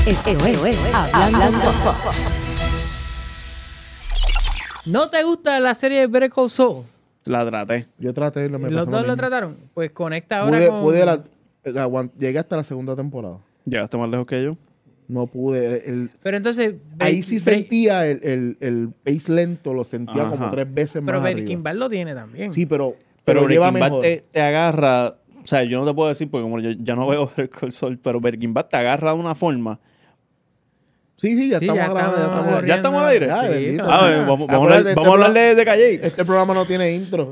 Esto es Hablando Pop. ¿No te gusta la serie de Better Call Saul? La traté. Yo traté, me ¿Los pasó dos lo mismo. trataron? Pues conecta ahora con... Llegué hasta la segunda temporada. Llegaste más lejos que yo. No pude. Pero entonces... Ahí sí sentía el pace lento, lo sentía Ajá. como 3 veces Pero más Breaking arriba. Bad lo tiene también. Sí, pero Pero lleva Breaking Bad mejor. te agarra... O sea, yo no te puedo decir porque como yo ya no veo Better Call Saul, pero Breaking Bad te agarra de una forma... Sí, ya Sí, estamos ya grabando, estamos grabando. ¿Ya estamos al aire? Ya, Sí, bendito. claro. A ver, vamos a Acuérdate, hablar, vamos a hablar de Calle. Este programa no tiene intro.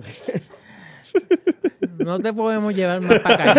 No te podemos llevar más para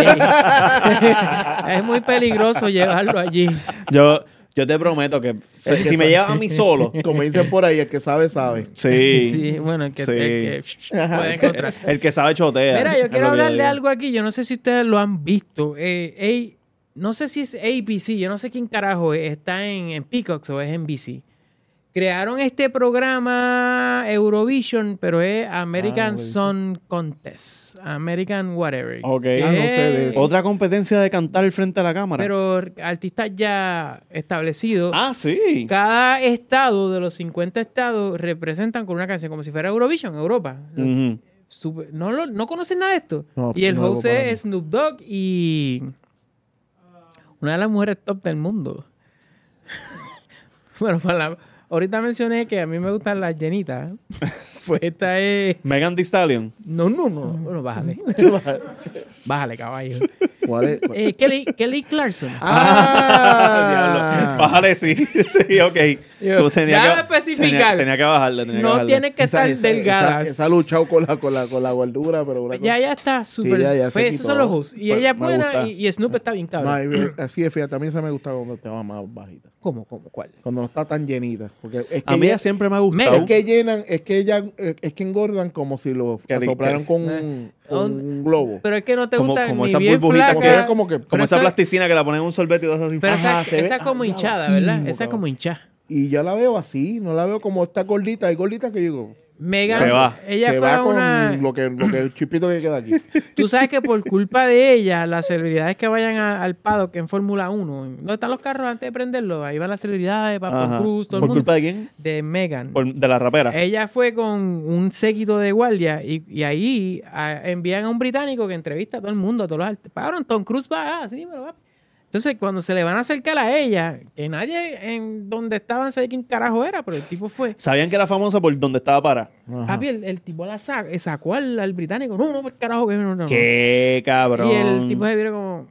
Calle. Es muy peligroso llevarlo allí. Yo te prometo que si me lleva a mí solo... Como dicen por ahí, el que sabe, sabe. Sí. Sí, bueno, el que Sí. puede encontrar. El que sabe chotea. Mira, yo es quiero lo que hablar de digo. algo aquí. Yo no sé si ustedes lo han visto. No sé si es ABC. Yo no sé quién carajo es. Está en Peacock o es NBC. Crearon este programa Eurovision, pero es American lo he visto. Song Contest. American whatever. Ok. Que Ah, no sé de es- eso. Otra competencia de cantar frente a la cámara. Pero artistas ya establecidos. Sí. Cada estado de los 50 estados representan con una canción, como si fuera Eurovision, Europa. Ujú. ¿No conocen nada de esto? No, Y el nuevo host para mí. es Snoop Dogg y una de las mujeres top del mundo. Bueno, ahorita mencioné que a mí me gustan las llenitas. Pues esta es... Megan Thee Stallion. No. Bueno, bájale. Bájale, caballo. ¿Cuál es? Kelly Clarkson. Ah. Diablo. Bájale, sí. Sí, ok. Yo, déjame especificar. Tenía que bajarle. No tiene que estar delgada. Esa ha luchado con la gordura, pero una Ya está súper... ya se Pues esos quitó. son los hosts. Y Pues, ella es me buena gusta. y Snoop está bien cabrón. No, así es, fíjate, también se me gusta cuando te va más bajita. ¿Cómo? ¿Cuál? Cuando no está tan llenita. Porque es que A mí ella siempre me ha gustado. Megan. es que llenan, es que engordan como si lo Kelly- soplaran con un globo. Pero es que no te Como- gusta como ni esas bien burbujitas Como se ve flaca. como que. Como Pero esa eso- plasticina que la ponen en un sorbete y todo así. Pero Ajá, se esa ve- es como ah, hinchada, sí, ¿verdad? mismo, Esa es como hinchada. Y yo la veo así, no la veo como esta gordita. Hay gorditas que digo. Megan, Se va. ella se fue va a con una... lo que el chipito que queda aquí. Tú sabes que por culpa de ella, las celebridades que vayan al paddock en Fórmula 1, ¿dónde están los carros antes de prenderlos? Ahí van las celebridades, Ajá. Papo Cruz, todo el ¿Por mundo. culpa de quién? De Megan. De la rapera. Ella fue con un séquito de guardia y ahí envían a un británico que entrevista a todo el mundo, a todos los artistas. Pagaron, Tom Cruise va, así, pero va. Entonces, cuando se le van a acercar a ella, que nadie en donde estaban sabía quién carajo era, pero el tipo fue. ¿Sabían que era famosa por donde estaba para? Papi, el tipo sacó al británico. No, por carajo que no. ¡Qué cabrón! Y el tipo se vio como...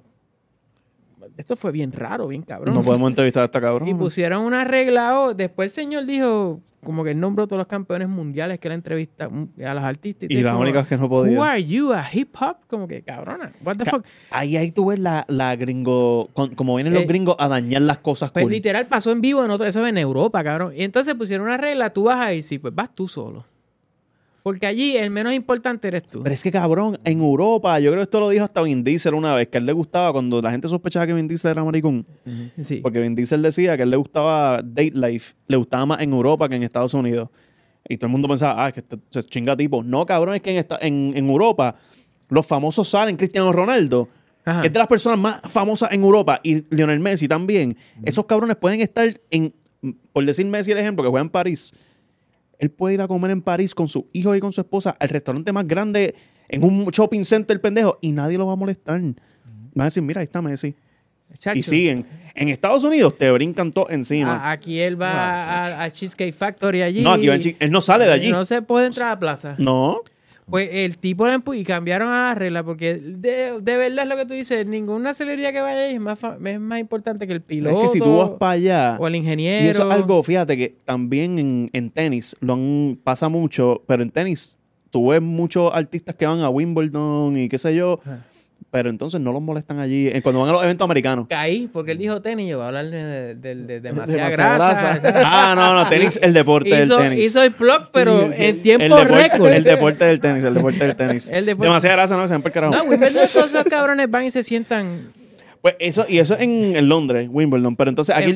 Esto fue bien raro, bien cabrón. No podemos entrevistar a esta cabrón. Y pusieron una regla. Después el señor dijo, como que él nombró a todos los campeones mundiales que él entrevista a los artistas. Y las como, únicas que no podía. Who are you, a hip hop? Como que, cabrona, what the fuck. Ahí tú ves la gringo... como vienen los gringos a dañar las cosas Pues cool. literal pasó en vivo, eso es en Europa, cabrón. Y entonces pusieron una regla, tú vas a ir, sí, pues vas tú solo. Porque allí el menos importante eres tú. Pero es que, cabrón, en Europa, yo creo que esto lo dijo hasta Vin Diesel una vez, que a él le gustaba cuando la gente sospechaba que Vin Diesel era maricón. Sí. Porque Vin Diesel decía que a él le gustaba date life, le gustaba más en Europa que en Estados Unidos. Y todo el mundo pensaba, es que se chinga tipo. No, cabrón, es que en Europa los famosos salen, Cristiano Ronaldo, Ajá. que es de las personas más famosas en Europa, y Lionel Messi también. Esos cabrones pueden estar por decir Messi el ejemplo, que juega en París. Él puede ir a comer en París con sus hijos y con su esposa al restaurante más grande en un shopping center, pendejo, y nadie lo va a molestar. Van a decir, mira, ahí está Messi. Chacho. Y siguen. En Estados Unidos te brincan todo encima. Aquí él va a Cheesecake Factory allí. No, aquí va él no sale de allí. No se puede entrar a la plaza. No. Pues el tipo y cambiaron a la regla porque de verdad es lo que tú dices, ninguna celebridad que vaya ahí es más importante que el piloto Es que si tú vas para allá, o el ingeniero. y eso es algo, fíjate que también en tenis pasa mucho, pero en tenis tú ves muchos artistas que van a Wimbledon y qué sé yo, pero entonces no los molestan allí cuando van a los eventos americanos. Caí, porque él dijo tenis, yo voy a hablar de demasiada Demasiada grasa. grasa. No, tenis, el deporte del tenis. Hizo el plug, pero en tiempo el récord. deporte del tenis, el deporte del tenis. El deporte- Demasiada grasa, no, se van por carajo. No, Wimbledon, todos esos cabrones van y se sientan Pues eso en Londres, Wimbledon, pero entonces aquí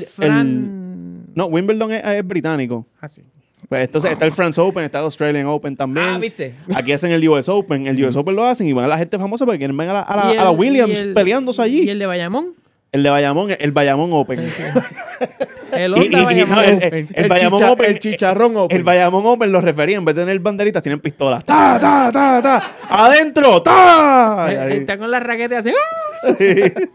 no, Wimbledon es británico. así. Pues entonces está el France Open, está el Australian Open también. Ah, ¿viste? Aquí hacen el US Open. El US Open lo hacen y van a la gente famosa porque quieren ver a la Williams peleándose allí. ¿Y el de Bayamón? El de Bayamón, el Bayamón Open. El Honda Bayamón Open. El Bayamón Open. El Chicharrón Open. El Bayamón Open lo refería, en vez de tener banderitas, tienen pistolas. ¡Ta, ta, ta, ta! ¡Adentro! ¡Ta! Está con las raquetas así. Sí.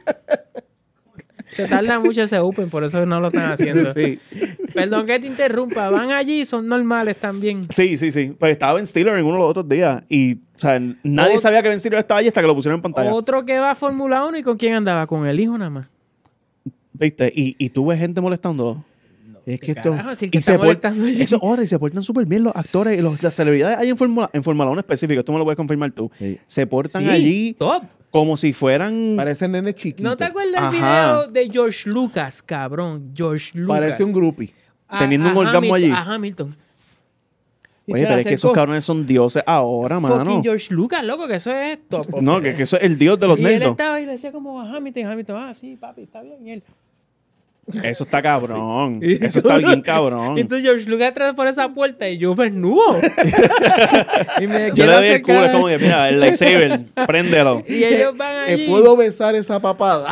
Se tarda mucho ese Open, por eso no lo están haciendo. Sí. Perdón que te interrumpa. Van allí, son normales también. Sí. Pues estaba Ben Stiller en uno de los otros días. Y, o sea, nadie sabía que Ben Stiller estaba allí hasta que lo pusieron en pantalla. Otro que va a Fórmula 1 y con quién andaba, con el hijo nada más. ¿Viste? Y tú ves gente molestándolo. Es que esto... Carajo, si el que Y está se, molestando allí. eso, ahora, y se portan súper bien los actores y las celebridades ahí en Fórmula 1 específico. Tú me lo puedes confirmar tú. Sí. Se portan Sí, allí top. como si fueran... Parecen nenes chiquitos. ¿No te acuerdas Ajá. del video de George Lucas, cabrón? George Lucas. Parece un groupie. teniendo un orgasmo allí. A Hamilton. Y Oye, se le pero es que esos acercó. cabrones son dioses ahora, mano. Fucking George Lucas, loco, que eso es top. No, que eso es el dios de los y él nerdos. estaba ahí y le decía como a Hamilton, sí, papi, está bien. Y él... Eso está cabrón. Y Eso está bien cabrón. Entonces George Lucas entra por esa puerta y yo desnudo. Y me Yo quiero le doy el culo, acercar. es como que, mira, el lightsaber, préndelo. Y ellos van allí. ¿Puedo besar esa papada?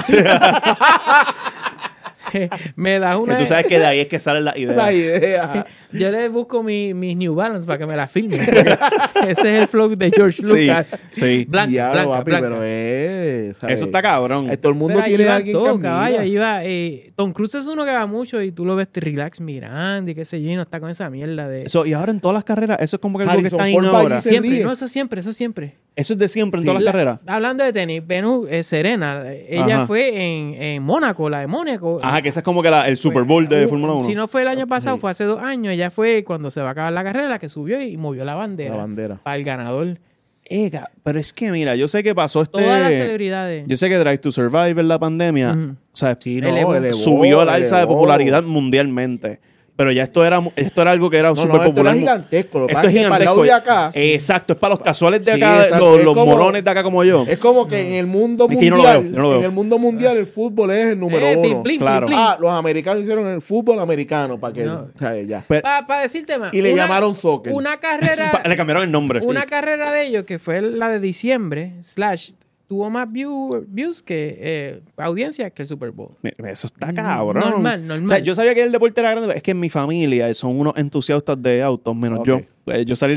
Me da Que una... tú sabes que de ahí es que salen las ideas. La idea. Yo le busco mis New Balance para que me la filme. Ese es el flow de George Sí, Lucas. sí. Blanca, Diablo, blanca, papi, blanca. pero es... ¿sabes? Eso está cabrón. Todo el mundo Pero allí tiene a va alguien todo, que admira. caballo. Allí va, Tom Cruise es uno que va mucho y tú lo ves relax mirando y qué sé yo, y no está con esa mierda de... Eso, y ahora en todas las carreras, eso es como que algo que Harrison está ahí Ford va ahora. allí. se Siempre, ríe. no, eso siempre. Eso es de siempre en Sí. todas las carreras. Hablando de tenis, Venus Serena, ella Ajá. fue en Mónaco, la de Mónaco. Ajá, que ese es como que el Super Bowl de Fórmula 1. Si no fue el año pasado, fue hace 2 años. Ella fue cuando se va a acabar la carrera, la que subió y movió la bandera. La bandera. Para el ganador. Pero es que mira, yo sé que pasó Todas las celebridades. Yo sé que Drive to Survive en la pandemia, Ujú. o sea, Sí, Elevó. subió el alza de elevó. popularidad mundialmente. Pero ya esto era algo que era No, súper no, esto popular. era gigantesco. Lo que Esto pasa es es que para el lado gigantesco. de acá... Exacto, es para los casuales de Sí, acá, exacto. Es los como- morones de acá como yo. Es como que en el mundo Es que yo no mundial, lo veo, yo no lo veo. en el mundo mundial el fútbol es el número Blin, uno. blin, Claro. blin, blin. Los americanos hicieron el fútbol americano para que, No. ¿sabes? Ya. Pero- Para decirte más. Y le llamaron soccer. Una carrera. le cambiaron el nombre. Una carrera de ellos que fue la de diciembre, tuvo más views que audiencia que el Super Bowl. Mira, eso está cabrón. Normal. O sea, yo sabía que el deporte era grande, pero es que en mi familia son unos entusiastas de autos, menos Ok. yo. Yo salí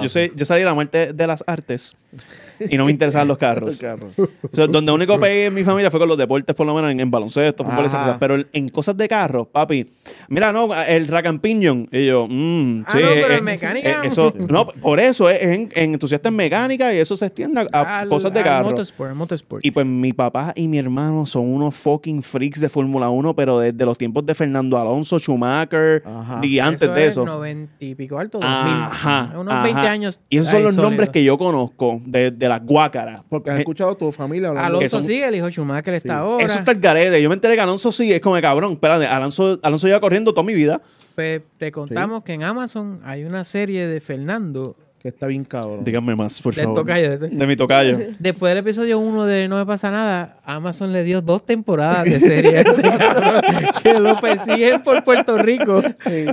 de la muerte de las artes y no me interesaban los El carros. carro. O sea, donde único pegué en mi familia fue con los deportes, por lo menos en baloncesto, fútbol, esas Ajá. cosas. Pero en cosas de carros, papi, mira, no, el rack and pinion. Y yo, sí. no, pero en mecánica. Eso, no, por eso es en entusiasta en mecánica y eso se extiende a cosas de carro. Motorsport. Y pues mi papá y mi hermano son unos fucking freaks de Fórmula 1, pero desde los tiempos de Fernando Alonso, Schumacher, Ajá. y antes de eso. 90 y pico alto, 2000. Ajá, Unos ajá. 20 años. Y esos son ahí los nombres sólidos. que yo conozco de las guácaras. Porque has escuchado a tu familia hablando Alonso de eso. sigue, el hijo Schumacher está ahora. Eso está el garete. Yo me enteré que Alonso sí, es como de cabrón. Espérate, Alonso lleva corriendo toda mi vida. Pues te contamos que en Amazon hay una serie de Fernando. Que está bien cabrón. Díganme más, por Del favor. tocayo. De mi tocayo. Después del episodio 1 de No Me Pasa Nada, Amazon le dio 2 temporadas de serie a este cabrón, que lo persiguen por Puerto Rico.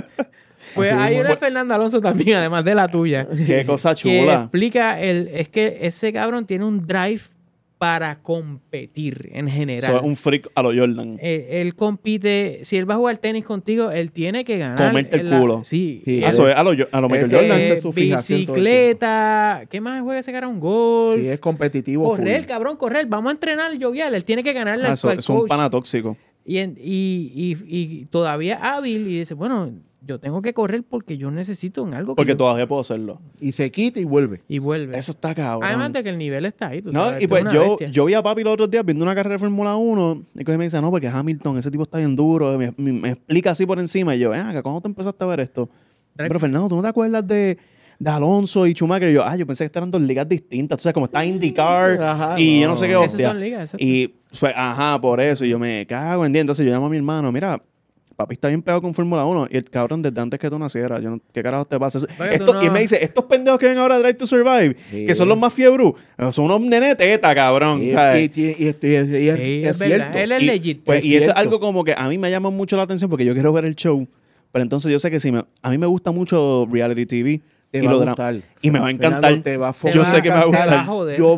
Pues Así hay mismo. una de Fernando Alonso también, además de la tuya. Qué cosa Que chula. explica, es que ese cabrón tiene un drive para competir en general. Eso es un freak a lo Jordan. Él compite, si él va a jugar tenis contigo, él tiene que ganar. Comerte el en la- culo. Sí. Sí, Eso es a lo Michael ese- Jordan. esa es su fijación todo el Bicicleta. ¿Qué más juega ese cara? Un gol. Sí, es competitivo. Correr, full. cabrón, correr. Vamos a entrenar, yoguear. Él tiene que ganarle Ah, al eso al es un coach. pana tóxico. Y todavía hábil y dice, bueno, yo tengo que correr porque yo necesito en algo. que Porque yo- todavía puedo hacerlo. Y se quita y vuelve. Y vuelve. Eso está cabrón. Además de que el nivel está ahí. Tú No, sabes, y tú pues eres una bestia. yo vi a papi los otros días viendo una carrera de Fórmula 1 y que me dice, no, porque Hamilton, ese tipo está bien duro, me explica así por encima y yo, ¿cuándo te empezaste a ver esto? Pero Fernando, ¿tú no te acuerdas de Alonso y Schumacher? Y yo, yo pensé que estaban 2 ligas distintas, tú sabes, como está IndyCar Ajá, y no. yo no sé qué Esas hostia. son ligas, exacto. Y pues, por eso, y yo me cago en día. Entonces yo llamo a mi hermano, mira, papi está bien pegado con Fórmula 1 y el cabrón desde antes que tú nacieras. Yo no- ¿Qué carajo te pasa? Porque tú no- Y él me dice, estos pendejos que ven ahora a Drive to Survive, Sí. que son los más fiebrú, son unos nene teta, cabrón. Y, ¿sabes? y es Sí, es verdad. cierto. Él es Y, legit. pues, es y eso es cierto. algo como que a mí me llama mucho la atención porque yo quiero ver el show. Pero entonces yo sé que a mí me gusta mucho reality TV. Te y va a lo gustar. y me va a encantar. Fernando, te va a Yo sé que me va a Te va a gustar. joder. Yo vi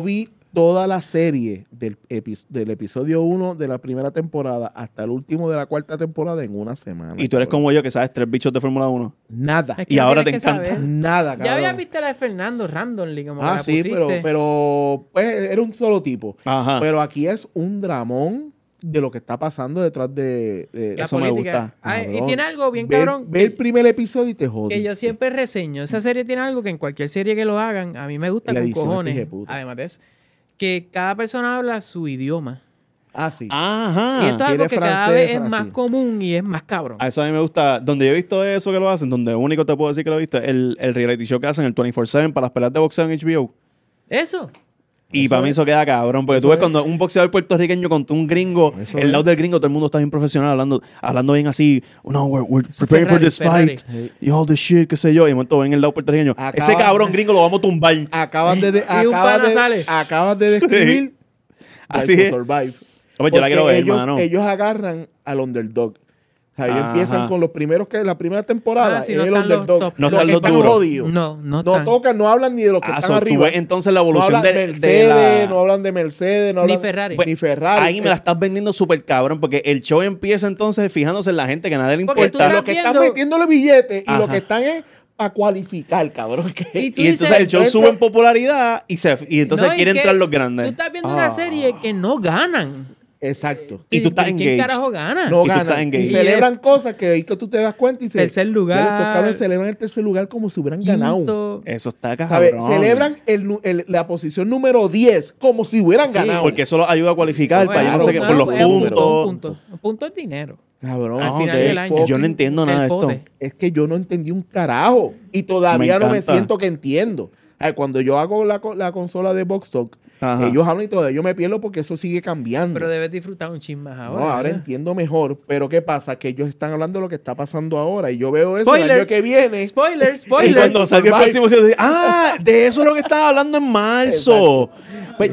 toda la serie del episodio 1 de la primera temporada hasta el último de la cuarta temporada en una semana. Y tú eres como yo que sabes 3 bichos de Fórmula 1. Nada. Es que Y no ahora tienes te que encanta. saber. Nada, cabrón. Ya había visto la de Fernando Randomly, como que Ah, la sí, pusiste. pero pues era un solo tipo. Ajá. Pero aquí es un dramón de lo que está pasando detrás de La Eso me política. gusta. Ah, y Cabrón. tiene algo bien Ve- cabrón. Ve el primer episodio y te jodes. Que yo siempre reseño. Esa serie tiene algo que en cualquier serie que lo hagan, a mí me gusta La con edición cojones. es hijeputa. Además de eso, que cada persona habla su idioma. Ah, sí. Ajá. y esto es algo Tiene que cada francés, vez es francés. más común y es más cabrón. A eso a mí me gusta. Donde yo he visto eso que lo hacen, donde único te puedo decir que lo he visto, el reality show que hacen, el 24/7 para las peleas de boxeo en HBO. Eso. Y Eso para mí es. eso queda cabrón. Porque Eso tú ves es. cuando un boxeador puertorriqueño contra un gringo, Eso el es. lado del gringo, todo el mundo está bien profesional, hablando bien así. No, we're Eso preparing for Ferrari, this Ferrari. fight. Y all this shit, qué sé yo. Y de momento ven el lado puertorriqueño. Acaba- Ese cabrón gringo lo vamos a tumbar. Acabas de, Y un pana sale. acabas de describir Así Drive es. to Survive. Pues yo la quiero ver, ellos, hermano. ellos agarran al underdog. O sea, ellos Ajá. empiezan con los primeros que la primera temporada Ah, sí, es no el están los underdog. top. No Los están que los están duros. jodidos. No No están. tocan, no hablan ni de los que Ah, están so, tú arriba. ves entonces la No evolución hablan de Mercedes, la... no hablan de Mercedes, no Ni hablan Ferrari. Pues, ni Ferrari. Ahí me la estás vendiendo súper cabrón, porque el show empieza entonces fijándose en la gente que a nadie le Porque tú importa. estás Los que están viendo- metiéndole billetes y Ajá. lo que están es a cualificar, cabrón. que- Y tú Y entonces dices, el show "Entra- sube en popularidad y entonces No, y quieren que entrar los Tú grandes. estás viendo una serie que no ganan. Exacto. Y tú estás ¿Quién engaged. carajo gana? No Y tú estás ganan. Y engaged. celebran cosas que ahí que tú te das cuenta y se Tercer lugar. Ya estos cabrones celebran el tercer lugar como si hubieran ganado. Quinto. Eso está ¿Sabes? cabrón. Celebran la posición número 10 como si hubieran Sí, ganado. Porque eso los ayuda a cualificar para yo no sé qué, No, por los es un puntos. punto. Un punto es dinero. Cabrón. Al Ah, final ok. del año. Yo no entiendo nada de El esto. pote. Es que yo no entendí un carajo. Y todavía no me encanta. siento que entiendo. Cuando yo hago la consola de Box Talk, Ajá. ellos hablan y todavía yo me pierdo porque eso sigue cambiando. Pero debes disfrutar un chin más No, ahora. ahora ¿verdad? entiendo mejor. Pero ¿qué pasa? Que ellos están hablando de lo que está pasando ahora. Y yo veo eso Spoiler. el año que viene. Spoiler, Y spoiler. cuando salga el Survive. próximo episodio, de eso es lo que estaba hablando en marzo. Pues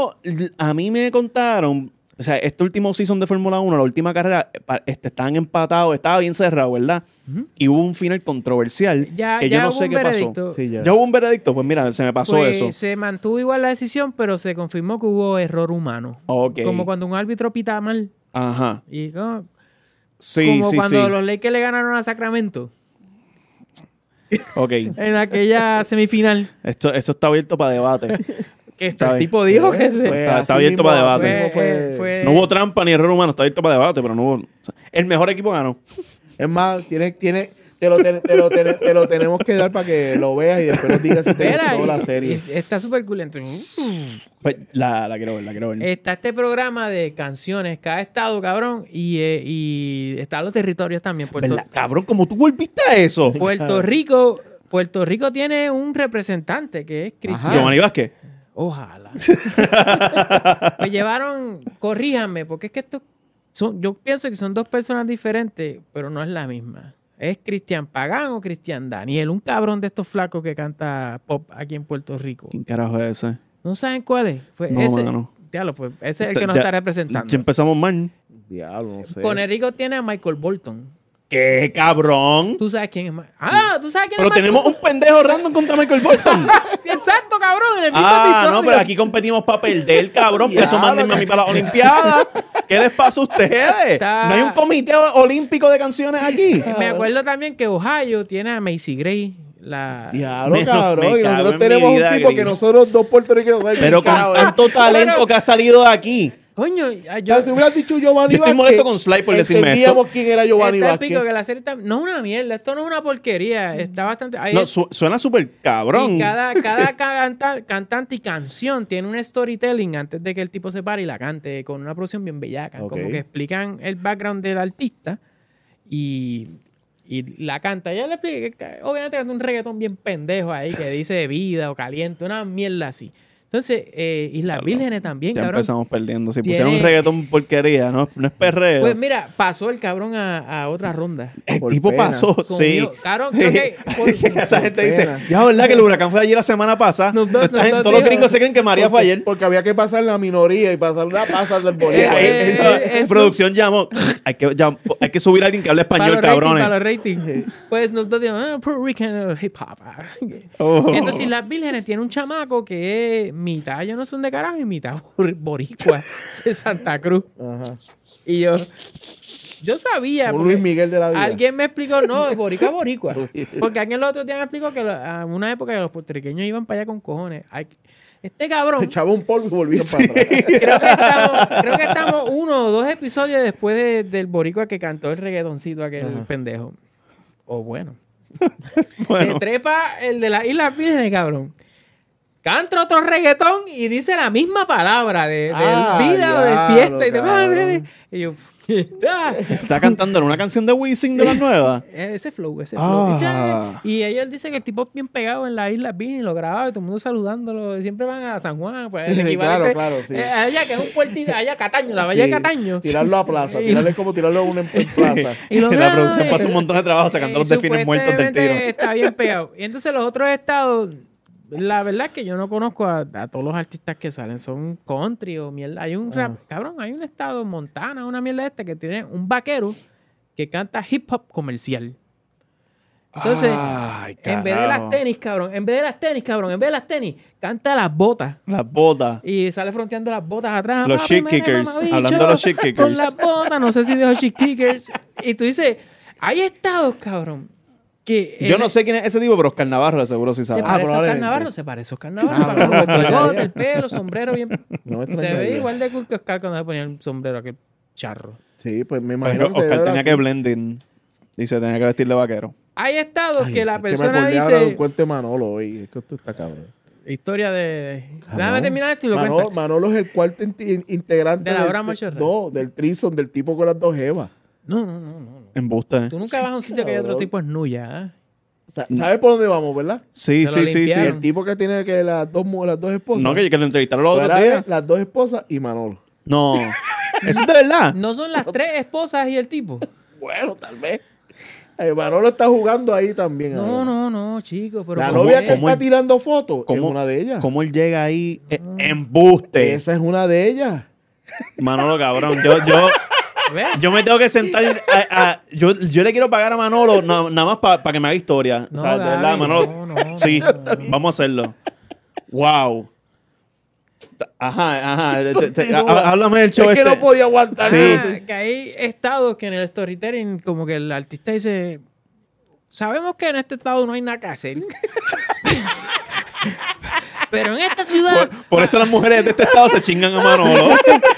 a mí me contaron, o sea, este último season de Fórmula 1, la última carrera, estaban empatados, estaba bien cerrado, ¿verdad? Y hubo un final controversial Ya- que ya yo no hubo sé un qué veredicto. pasó. Sí, ya. ¿Ya hubo un veredicto? Pues mira, se me pasó Pues eso. se mantuvo igual la decisión, pero se confirmó que hubo error humano. Ok. Como cuando un árbitro pita mal. Ajá. Y como, Sí, como sí, cuando sí. los Lakers le ganaron a Sacramento Ok. en aquella semifinal. Eso está abierto para debate. Que Está el bien. tipo dijo que se... Está así abierto mismo, para así debate. mismo fue- No hubo trampa ni error humano, está abierto para debate, pero no hubo... El mejor equipo ganó. Es más, te lo tenemos que dar para que lo veas y después nos digas si te Espera, gustó la y- serie. y está súper cool. Entonces, Pues, la quiero ver. está este programa de canciones, cada estado, cabrón, y están los territorios también. ¿Verdad? Cabrón, como tú volviste a eso. Puerto Rico tiene un representante que es Cristian. Ajá. Giovanni Vázquez. Ojalá. Pues llevaron, corríjanme, porque es que yo pienso que son dos personas diferentes, pero no es la misma. ¿Es Cristian Pagán o Cristian Daniel? Un cabrón de estos flacos que canta pop aquí en Puerto Rico. ¿Quién carajo es ese? ¿No saben cuál es? Pues No, ese, mano. diablo, pues ese es el que nos Ya- está representando. Ya empezamos mal. Diablo, no sé. Con Rico tiene a Michael Bolton. ¡Qué cabrón! ¿Tú sabes quién es Michael? ¿Tú sabes quién Pero es Michael tenemos un pendejo random contra Michael Bolton. Exacto, cabrón, en el mismo Ah, episodio. no, pero aquí competimos para perder, cabrón. Por eso Diablo, mándenme a mí para la Olimpiada. ¿Qué les pasa a ustedes? Está- ¿No hay un comité olímpico de canciones aquí? Me acuerdo también que Ohio tiene a Macy Gray. Diablo, Me cabrón. Y cago nosotros en tenemos mi un vida, tipo que Gris. nosotros dos puertorriqueños. ¿sabes? Pero con Carajo, tanto talento que ha salido de aquí. Coño, ya, si hubieras dicho Giovanni Yo estoy Vázquez, molesto con Sly por decirme entendíamos esto. quién era Giovanni está el Vázquez. pico que la serie está... No es una mierda, esto no es una porquería. Está bastante... ahí No, es- suena súper cabrón. y cada cantante y canción tiene un storytelling antes de que el tipo se pare y la cante con una producción bien bellaca. Ok. Como que explican el background del artista y la canta. Ella le explica que obviamente canta un reggaetón bien pendejo ahí que dice vida o caliente, una mierda así. Entonces, y las vírgenes también, Ya cabrón. empezamos perdiendo. Si Tiene- pusieron un reggaetón porquería, no es perreo. Pues mira, pasó el cabrón a otra ronda. El por tipo pena. pasó, sí. Conmigo. Cabrón, creo que... Esa gente dice, pena. ya, ¿verdad que el huracán fue allí la semana pasada? Snoop Dogg, Esta gente- Snoop todos los Dogg. gringos se creen que María fue ayer. Porque había que pasar la minoría y pasar una pasa del bolillo. Eh, Producción llamó. Hay que subir a alguien que hable español, cabrones. Para los ratings. Pues Snoop Dogg dijo, Puerto Rican hip hop. Oh. Entonces, Las Vírgenes tiene un chamaco que es mitad, yo no son de carajo, y mitad boricua de Santa Cruz. Ajá. Y yo sabía. Como porque Luis Miguel de la vida. alguien me explicó, no, es boricua. Porque alguien el otro día me explicó que a una época que los puertorriqueños iban para allá con cojones. Este cabrón. Echaba un polvo y volvían para atrás. Creo que estamos 1 o 2 episodios después del boricua que cantó el reggaetoncito aquel Ajá. pendejo. O bueno. Bueno. Se trepa el de las Islas Vírgenes, cabrón. Canta otro reggaetón y dice la misma palabra de vida o de diablo, fiesta. Y, cabrón. y yo, ¿qué? Está cantando en una canción de Wisin de las nuevas. Ese flow. Ah. Y ellos dicen que el tipo es bien pegado en las Islas Vírgenes y lo grababa y todo el mundo saludándolo. Y siempre van a San Juan. Pues, el Sí, equivalente, claro, sí. allá que es un puertito, allá Cataño, la Bahía Sí, de Cataño. Tirarlo a plaza. Y- Tirarlo es como tirarlo a una en plaza. Y lo La graban, producción pasa un montón de trabajo sacando los delfines muertos del tiro. Está bien pegado. Y entonces los otros estados, la verdad es que yo no conozco a todos los artistas que salen. Son country o mierda. Hay un rap, cabrón, hay un estado en Montana, una mierda que tiene un vaquero que canta hip hop comercial. Entonces, Ay, en vez de las carajo. tenis, cabrón, en vez de las tenis, canta las botas. Las botas. Y sale fronteando las botas atrás. Los Papi, shit mene, kickers. mamabicho, Hablando de los shit Con kickers. las botas, no sé si de los shit kickers. Y tú dices, hay estados, cabrón, que... Yo no sé quién es ese tipo, pero Oscar Navarro de seguro sí Se sabe. parece a Oscar probablemente. Navarro, se parece a Oscar Navarro. Ah, para no me los bigotes, extrañaría. el pelo, sombrero bien... No me Se extrañaría. ve igual de cool que Oscar cuando se ponía el sombrero, aquel charro. Sí, pues me Pero imagino que se Oscar debe tenía así. que blending y se tenía que vestir de vaquero. Hay estados Ay, que la es me persona acordé ahora de un dice... cuento de Manolo hoy. Es que esto está cabrón. Historia de... Ah, Déjame no. terminar esto y lo Manolo, cuento. Manolo es el cuarto integrante De la hora del, Machorra. no, del trison, del tipo con las dos jevas. No. Embuste. Tú nunca vas a un sitio que hay otro tipo esnuya, ¿eh? ¿Sabes por dónde vamos, verdad? Sí, Se lo sí, sí, sí. limpiaron. El tipo que tiene que las dos esposas. No, que lo entrevistaron los Pues otros era días. las dos esposas y Manolo. No. ¿Eso es de verdad? No son las 3 esposas y el tipo. Bueno, tal vez. Manolo está jugando ahí también. ahora. No, chico. Pero La ¿cómo novia es? que está tirando fotos es ¿Cómo- una de ellas. ¿Cómo él llega ahí? Embuste. Esa es una de ellas. Manolo, cabrón. ¿Ves? Yo me tengo que sentar. Yo le quiero pagar a Manolo nada más para que me haga historia. No, o sea, de Gaby, verdad, Manolo. no. Sí, vamos a hacerlo. Wow. Ajá. Háblame del show Es que este. no podía aguantar. Sí. Que hay estados que en el storytelling, como que el artista dice: sabemos que en este estado no hay nada que hacer. Pero en esta ciudad. Por eso las mujeres de este estado se chingan a Manolo.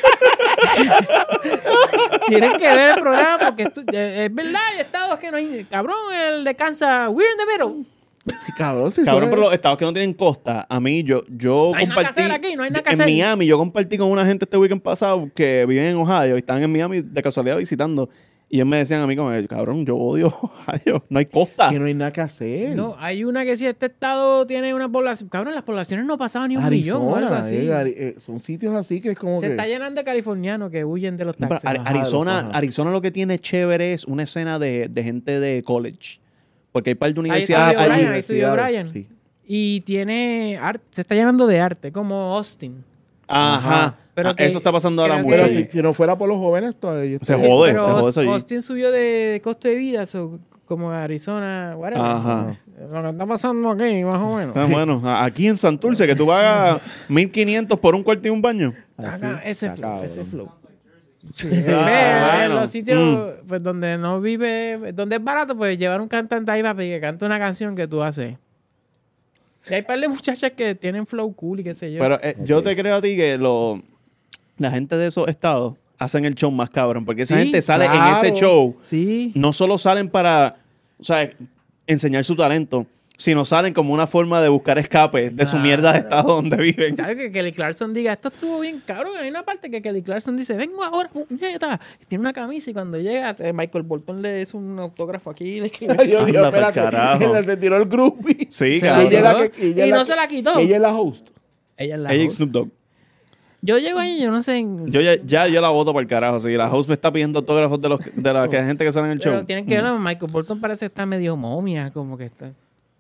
Tienen que ver el programa porque es verdad, hay estados que no hay. Cabrón, el de Kansas, we're in the middle. Sí, cabrón, sí, Cabrón, eso pero es- los estados que no tienen costa, a mí, yo No hay nada que compartí. hacer aquí, no hay nada que en hacer. Miami, yo compartí con una gente este weekend pasado que viven en Ohio y están en Miami de casualidad visitando. Y ellos me decían a mí, como, cabrón, yo odio Ohio, no hay costa. que no hay nada que hacer. No, hay una que si este estado tiene una población. Cabrón, las poblaciones no pasaban ni un millón o algo así. Son sitios así que es como Se que... está llenando de californianos que huyen de los Pero taxis. Ajá, Arizona, ajá. Arizona lo que tiene chévere es una escena de gente de college. Porque hay par de Ahí universidades estudió allí. Brian, ahí estudió Brian. Sí. Y tiene se está llenando de arte, como Austin. Ajá. Pero Ah, que- eso está pasando ahora creo mucho. que- Pero allí. si no fuera por los jóvenes, todavía Se estaría- jode, Pero se jode eso allí. Austin subió de costo de vida, como Arizona, whatever. Ajá. Lo que está pasando aquí, más o menos. Ah, bueno, aquí en Santurce, que tú pagas 1.500 por un cuarto y un baño. Así, Acá, ese está flow, cabrón. ese flow. Sí, Ah, en bueno. los sitios pues, donde no vive, donde es barato, pues llevar un cantante ahí papi, que cante una canción que tú haces. Y hay un par de muchachas que tienen flow cool y qué sé yo. Pero yo te creo a ti que la gente de esos estados hacen el show más cabrón. Porque esa Sí, gente sale en claro. ese show. sí. No solo salen para, o sea, enseñar su talento, sino salen como una forma de buscar escape de su Claro. mierda de estado donde viven. ¿Sabes que Kelly Clarkson diga, esto estuvo bien cabrón? Hay una parte que Kelly Clarkson dice, vengo ahora, puñeta. Tiene una camisa y cuando llega, Michael Bolton le hizo un autógrafo aquí y le escribe. Ay, Dios mío, Anda pa'l espérate. carajo. Él se tiró el groupie. Sí, Se cabrón. Y ella, quitó. es la que, Y no se la quitó. Ella es la host. Ella es la Ella y host. Snoop Dogg. Yo llego ahí y yo no sé. Yo la voto para el carajo. Si la host me está pidiendo autógrafos de la gente que sale en el show. Pero tienen que ver, Michael Bolton parece que está medio momia, como que está.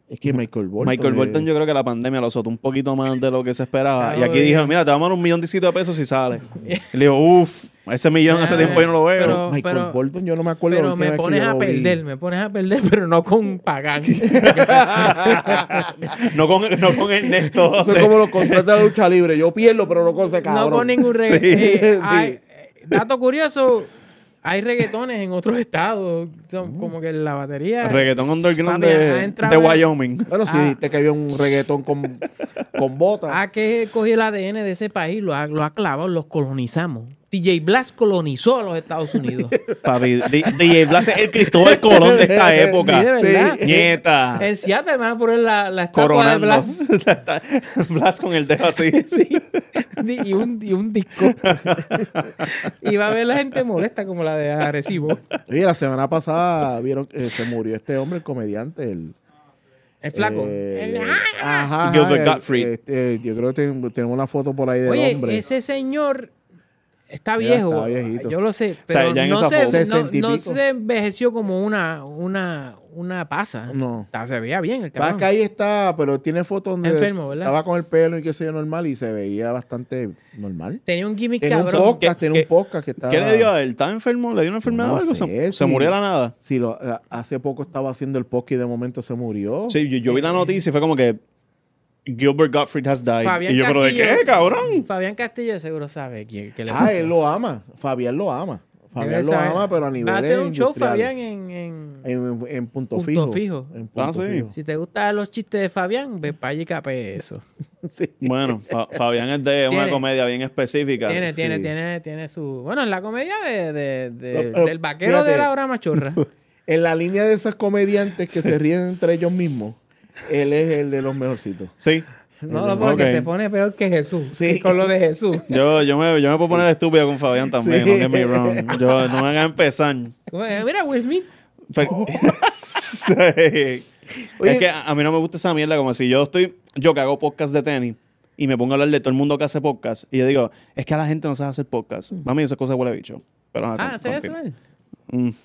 Es que Michael Bolton. Michael Bolton, yo creo que la pandemia lo azotó un poquito más de lo que se esperaba. Claro, Y aquí dijeron, mira, te vamos a dar $1,000,000 de pesos si sale. Y le digo, uff, ese millón hace tiempo yo no lo veo. Pero- Michael Bolton, yo no me acuerdo. Pero la última me vez que pones yo a lo vi. perder, pero no con Pagán. no con Ernesto. Eso es como los contratos de la lucha libre. Yo pierdo, pero no con ese cabrón. No con ningún reggaetón. Sí. Dato curioso, hay reggaetones en otros estados. Son como que la batería... Reggaetón underground Papi, ha de entrado- Wyoming. Bueno, sí, dijiste que había un reggaetón con botas. Ah, que cogió el ADN de ese país, lo ha clavado, los colonizamos. DJ Blas colonizó a los Estados Unidos. Papi, DJ Blas es el Cristóbal Colón de esta época. Sí, de verdad. Nieta. En Seattle me van a poner la estatua Coronando. de Blas. Blas con el dedo así. Sí. Y un disco. Y va a ver la gente molesta como la de Arecibo. Oye, la semana pasada vieron que se murió este hombre, el comediante, el flaco. Ajá, Gilbert Gottfried. yo creo que tenemos una foto por ahí del Oye, hombre. ese señor está Mira, viejo. está viejito. Yo lo sé, sea, pero ya en no, esa foto. 60 y no pico. se envejeció como una pasa. No. Se veía bien el Va cabrón. que ahí está, pero tiene fotos donde Enfermo, ¿verdad? estaba con el pelo y qué sé yo normal y se veía bastante normal. Tenía un gimmick Tenía un cabrón. podcast, ¿Qué- tenía un podcast que estaba... ¿Qué le dio a él? ¿Estaba enfermo? ¿Le dio una enfermedad No o algo? sé, ¿Se sí. murió de la nada? Sí, hace poco estaba haciendo el podcast y de momento se murió. Sí, yo vi la noticia y fue como que Gilbert Gottfried has died. Fabián Y yo, ¿pero de Castillo- qué, cabrón? Fabián Castillo seguro sabe que le Ah, pasó. él lo ama. Fabián lo ama. Fabián Debe lo saber. ama, pero a nivel Va a hacer un show, industriales. Fabián, en... En punto, Punto fijo. fijo. En punto Ah, sí. fijo. Si te gustan los chistes de Fabián, ve para allí y cape eso. Sí. Bueno, Fabián es de una Tiene- comedia bien específica. Tiene su... Bueno, en la comedia Pero, del vaquero de fíjate. la hora machorra. En la línea de esas comediantes que se ríen entre ellos mismos, él es el de los mejorcitos. Sí. No, porque Ok. se pone peor que Jesús. Sí. Con lo de Jesús. Yo me puedo poner estúpido con Fabián también, Sí. no get me wrong. Yo no me hagan empezar. Mira, Will Smith. Sí. Oye. Es que a mí no me gusta esa mierda, como si yo que hago podcast de tenis y me pongo a hablar de todo el mundo que hace podcast y yo digo, es que a la gente no sabe hacer podcast. Mami, esa cosa huele a bicho. Pero, ajá, ¿Hace eso continúa. él?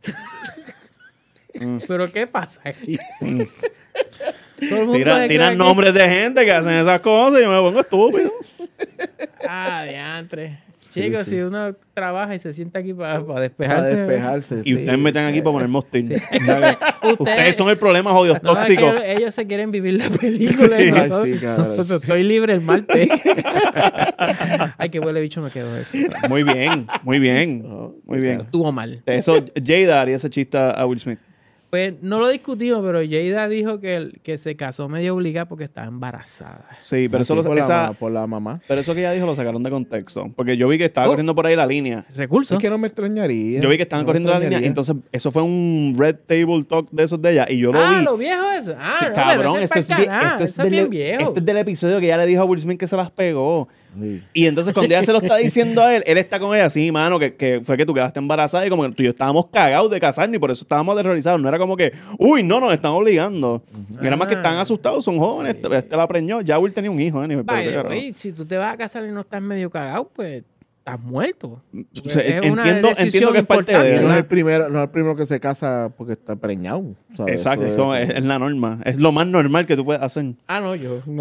Mm. ¿Pero qué pasa aquí? Todo el mundo se cree Tiran que- nombres de gente que hacen esas cosas y yo me pongo estúpido. Ah, diantre. Chicos, sí. si uno trabaja y se sienta aquí para Para despejarse. despejarse. Y ustedes me están aquí para poner mostín. Sí. Ustedes son el problema, jodidos No, es que tóxicos. ellos se quieren vivir la película. y Sí. Ay, nosotros- sí, cabrón. nosotros, estoy libre el martes. Ay, qué huele bicho me quedó eso. Muy bien, muy bien. Muy bien. Estuvo mal. Eso, Jada haría ese chiste a Will Smith. Pues no lo discutimos, pero Jada dijo que se casó medio obligada porque estaba embarazada. Sí, pero eso, Así lo- por la mamá. pero eso que ella dijo lo sacaron de contexto. Porque yo vi que estaba corriendo por ahí la línea. ¿Recursos? Es que no me extrañaría. Yo vi que estaban No me corriendo la línea. extrañaría. Entonces, eso fue un Red Table Talk de esos de ella. Y yo lo vi. lo viejo eso. Ah, Sí, no, cabrón, pero ese esto es es, para el canal, esto es eso es bien viejo. Este es del episodio que ella le dijo a Will Smith que se las pegó. Sí. Y entonces cuando ella se lo está diciendo a él está con ella, sí, mano, que fue que tú quedaste embarazada y como que tú y yo estábamos cagados de casarnos y por eso estábamos aterrorizados. No era como que, uy, no, nos están obligando. Y era más que están asustados, son jóvenes. Este la preñó. Ya Will tenía un hijo, By the pero way, si tú te vas a casar y no estás medio cagado, pues estás muerto. o sea, Es una entiendo decisión que es parte importante, de No es ¿verdad? el primero que se casa porque está preñado. ¿sabes? Exacto, Eso eso es la norma. Es lo más normal que tú puedes hacer. Ah, no, yo no.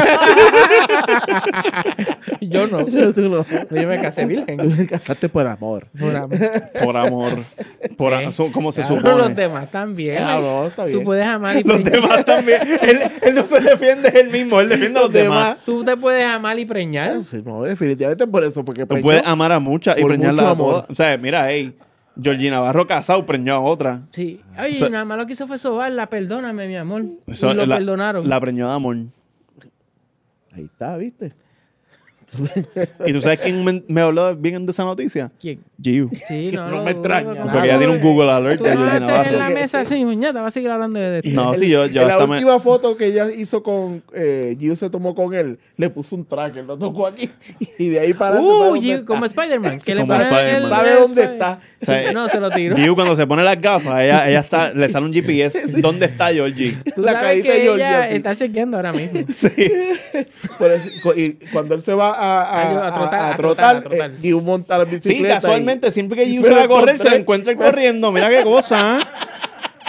Yo no. Tú no. Yo me casé virgen. Tú te casaste por amor. Por amor. Por amor. Como se Claro, supone. los demás también. Claro, está bien. Tú puedes amar y Los preñar. demás también. Él no se defiende él mismo, él defiende a los demás. Tú te puedes amar y preñar. Sí, no, definitivamente por eso. Porque Tú preñó. puedes amar a muchas y por preñarlas mucho a amor. todas. O sea, mira, hey, Georgie Navarro casado preñó a otra. Sí. Oye, O sea- nada más lo que hizo fue sobarla. Perdóname, mi amor. Eso, y lo perdonaron. La preñó de amor. Ahí está, ¿viste? ¿Y tú sabes quién me habló bien de esa noticia? ¿Quién? Giu. Sí, no, No lo me dudo, extraña pero- nada. Porque ya tiene un Google Alert Tú de no Georgie haces en la Navarro. mesa así, muñeca, va a seguir hablando de esto. No, sí, yo En la hasta me... última foto que ella hizo con Gio se tomó con él, le puso un tracker, lo tocó aquí y de ahí para adelante, ¿sabe dónde Giu, está? como Spider-Man. Que le Como ponen Spider-Man. ¿Sabe dónde está? O sea, No, se lo tiró. Giu cuando se pone las gafas, ella está, le sale un GPS. ¿Dónde está Georgie? Tú la sabes carita de que Georgie ella así. está chequeando ahora mismo. Sí. Por eso, y cuando él se va a trotar, trotar. Gio monta la Sí, bicicleta. casualmente, siempre que Giu Me se va lo a correr, se encontré. la encuentra corriendo. Mira qué cosa.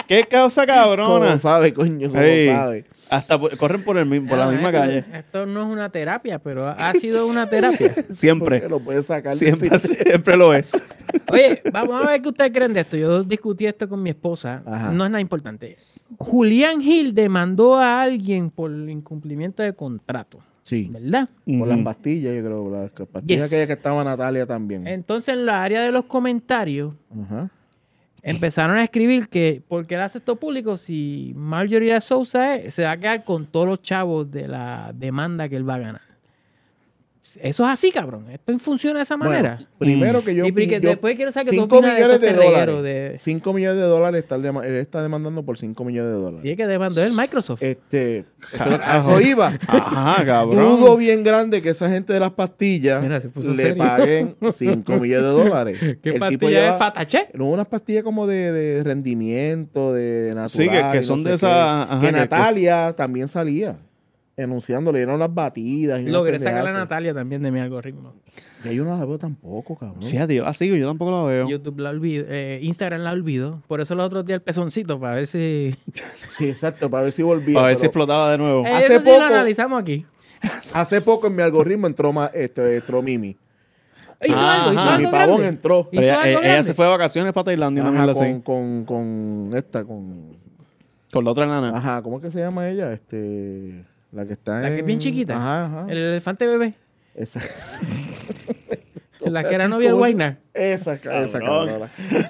¿Qué causa cabrona? ¿Cómo sabe, coño? ¿Cómo Ey. sabe? Hasta corren por la misma calle. Esto no es una terapia, pero ha sido una terapia. Siempre. Porque lo puedes sacar de Siempre, sitio. siempre lo es. Oye, vamos a ver qué ustedes creen de esto. Yo discutí esto con mi esposa. Ajá. No es nada importante. Julián Gil demandó a alguien por incumplimiento de contrato, Sí. ¿verdad? Por las Ujú. pastillas, yo creo. Las pastillas Yes. aquellas que estaba Natalia también. Entonces, en la área de los comentarios, Ajá. empezaron a escribir que porque él hace esto público, si Marjorie de Sousa se va a quedar con todos los chavos de la demanda que él va a ganar. Eso es así, cabrón. Esto funciona de esa manera. Bueno, primero que yo... y porque yo- después quiero saber que tú 5 opinas de millones estos de perregueros dólares. de... 5 millones de dólares él está demandando por 5 millones de dólares. Y es que demandó el Microsoft. Eso iba. Ajá, cabrón. Dudo bien grande que esa gente de las pastillas Mira, se puso le serio. paguen 5 millones de dólares. ¿Qué El tipo pastilla lleva- es Fataché? No, unas pastillas como de rendimiento, de natural. Sí, que y son sé de qué. esas- ajá, Que que- Natalia también salía enunciando, le dieron las batidas. Y Logré unas sacar a pendejadas. Natalia también de mi algoritmo. Y yo no la veo tampoco, cabrón. Fíjate, yo la sigo, yo tampoco la veo. YouTube la olvido, Instagram la olvido. Por eso los otros días el pezoncito, para ver si... Sí, exacto, para ver si volvía. A ver si pero explotaba de nuevo. Hace eso sí lo poco- analizamos aquí. hace poco en mi algoritmo entró, entró Mimi. Hizo algo, hizo Ajá. algo Mi pavón grande. entró. Hizo Pero algo ella grande. se fue de vacaciones para Tailandia, una Ajá, mierda así. con Con la otra nana. Ajá, ¿cómo es que se llama ella? La que está La que es bien chiquita. Ajá. El elefante bebé. Esa. La que era novia del ¿Cómo se- Wagner. Esa Cabrón. cabrona.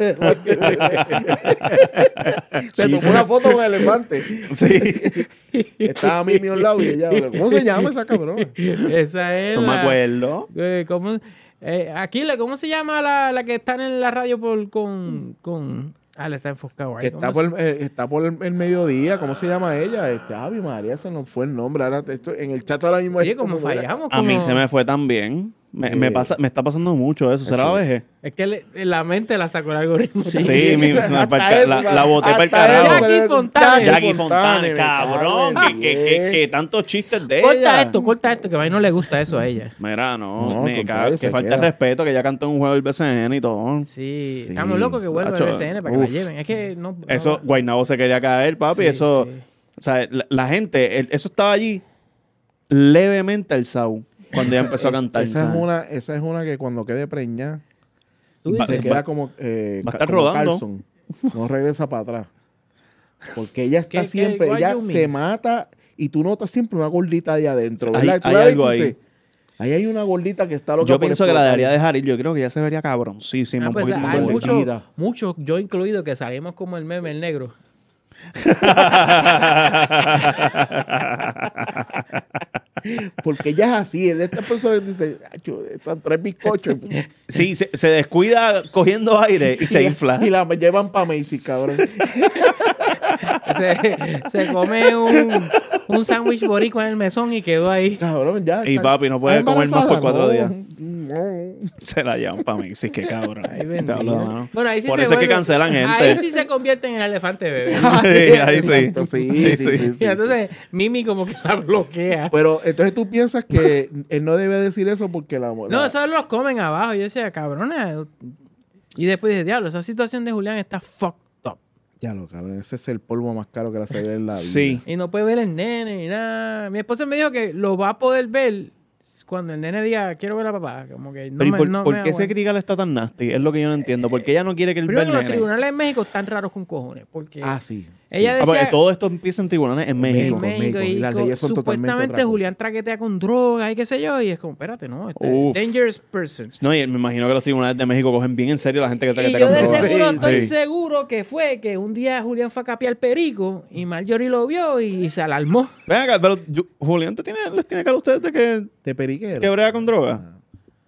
Se tomó una foto con el elefante. Sí. Estaba Mimi a un lado y ella. ¿Cómo se llama esa cabrona? Esa es No me la... acuerdo. ¿Cómo? Aquila, ¿cómo se llama la que está en la radio con... Ah, le está enfocado ahí. Que está por el mediodía. ¿Cómo se llama ella? Ave María, ese no fue el nombre. Ahora en el chat ahora mismo. Oye, es como como- fallamos. A mí como- se me fue tan bien. Me está pasando mucho eso. ¿Será la vejez? Es que la mente la sacó el algoritmo. Sí, Hasta eso, la boté para el hasta eso, carajo. Jackie Fontane. Jackie Fontane, me cabrón. cago en Que tantos chistes de Corta ella. esto, que a mí no le gusta eso a ella. Mira, No, no, me al cago, contrario, que se falta de queda. respeto, que ya cantó en un juego del BCN y todo. Sí, Sí, estamos locos que vuelva el Sacho, BCN para que la uf. lleven. Es que no... Eso, Guaynabo se quería caer, papi. Sí, eso, sí. o sea, la gente, eso estaba allí levemente alzado cuando ella empezó a cantar. Esa ¿sabes? es una que cuando quede preñada Tú Va- se dices, queda va- como, va a estar como rodando. Carlson. No regresa para atrás. Porque ella está ¿Qué- siempre, what ella you mean? se mata y tú notas siempre una gordita ahí adentro, Hay- ¿verdad? Tú hay la ves y algo tú ahí. dices, ahí hay una gordita que está loca Yo por pienso que la explotar. debería dejar ir. Yo creo que ya se vería cabroncísima. ah, un pues, poquito más hay gordita. muchos, yo incluido, que salimos como el meme, el negro. Porque ella es así, es de estas personas que dice, "Acho, están 3 bizcochos. Sí, se descuida cogiendo aire y se infla. Y la llevan para Macy's, cabrón. Se come un sándwich boricua en el mesón y quedó ahí. Cabrón, ya. Y está- papi, no puede ¿Estás comer más por 4 días. No. Se la llevan para mí. Sí, que cabrón. Ay, Te bendito. hablo, mano. Bueno, ahí sí Por se eso es que vuelve- cancelan gente. Ahí sí se convierte en el elefante bebé. Sí, ahí sí. Exacto, sí, sí, sí, Y entonces Mimi como que la bloquea. Pero entonces tú piensas que él no debe decir eso porque No, esos los comen abajo. Yo decía, cabrona. Y después dije, diablo, esa situación de Julián está fucked up. Ya lo cabrón, ese es el polvo más caro que la se ve en la vida. Sí. Y no puede ver el nene ni nada. Mi esposa me dijo que lo va a poder ver cuando el nene diga, quiero ver a papá. Como que no Pero ¿y me, por, no por me qué ese aguanta. crigal está tan nasty? Es lo que yo no entiendo. Porque ella no quiere que él vea Primero, el los nene. tribunales en México están raros con cojones. Porque Ah, sí. ella Ah, porque decía... todo esto empieza en tribunales en México. en México, y las leyes son totalmente supuestamente otra cosa. Julián traquetea con drogas y qué sé yo, y es como, espérate, no, Uf. dangerous person. No, y me imagino que los tribunales de México cogen bien en serio a la gente que Y está yo de drogas. seguro, Sí, estoy sí. seguro que fue que un día Julián fue a capear perico y Marjorie lo vio y se alarmó. Ven acá, pero Julián les tiene cara a ustedes de que Periquero. brega con droga. Ah.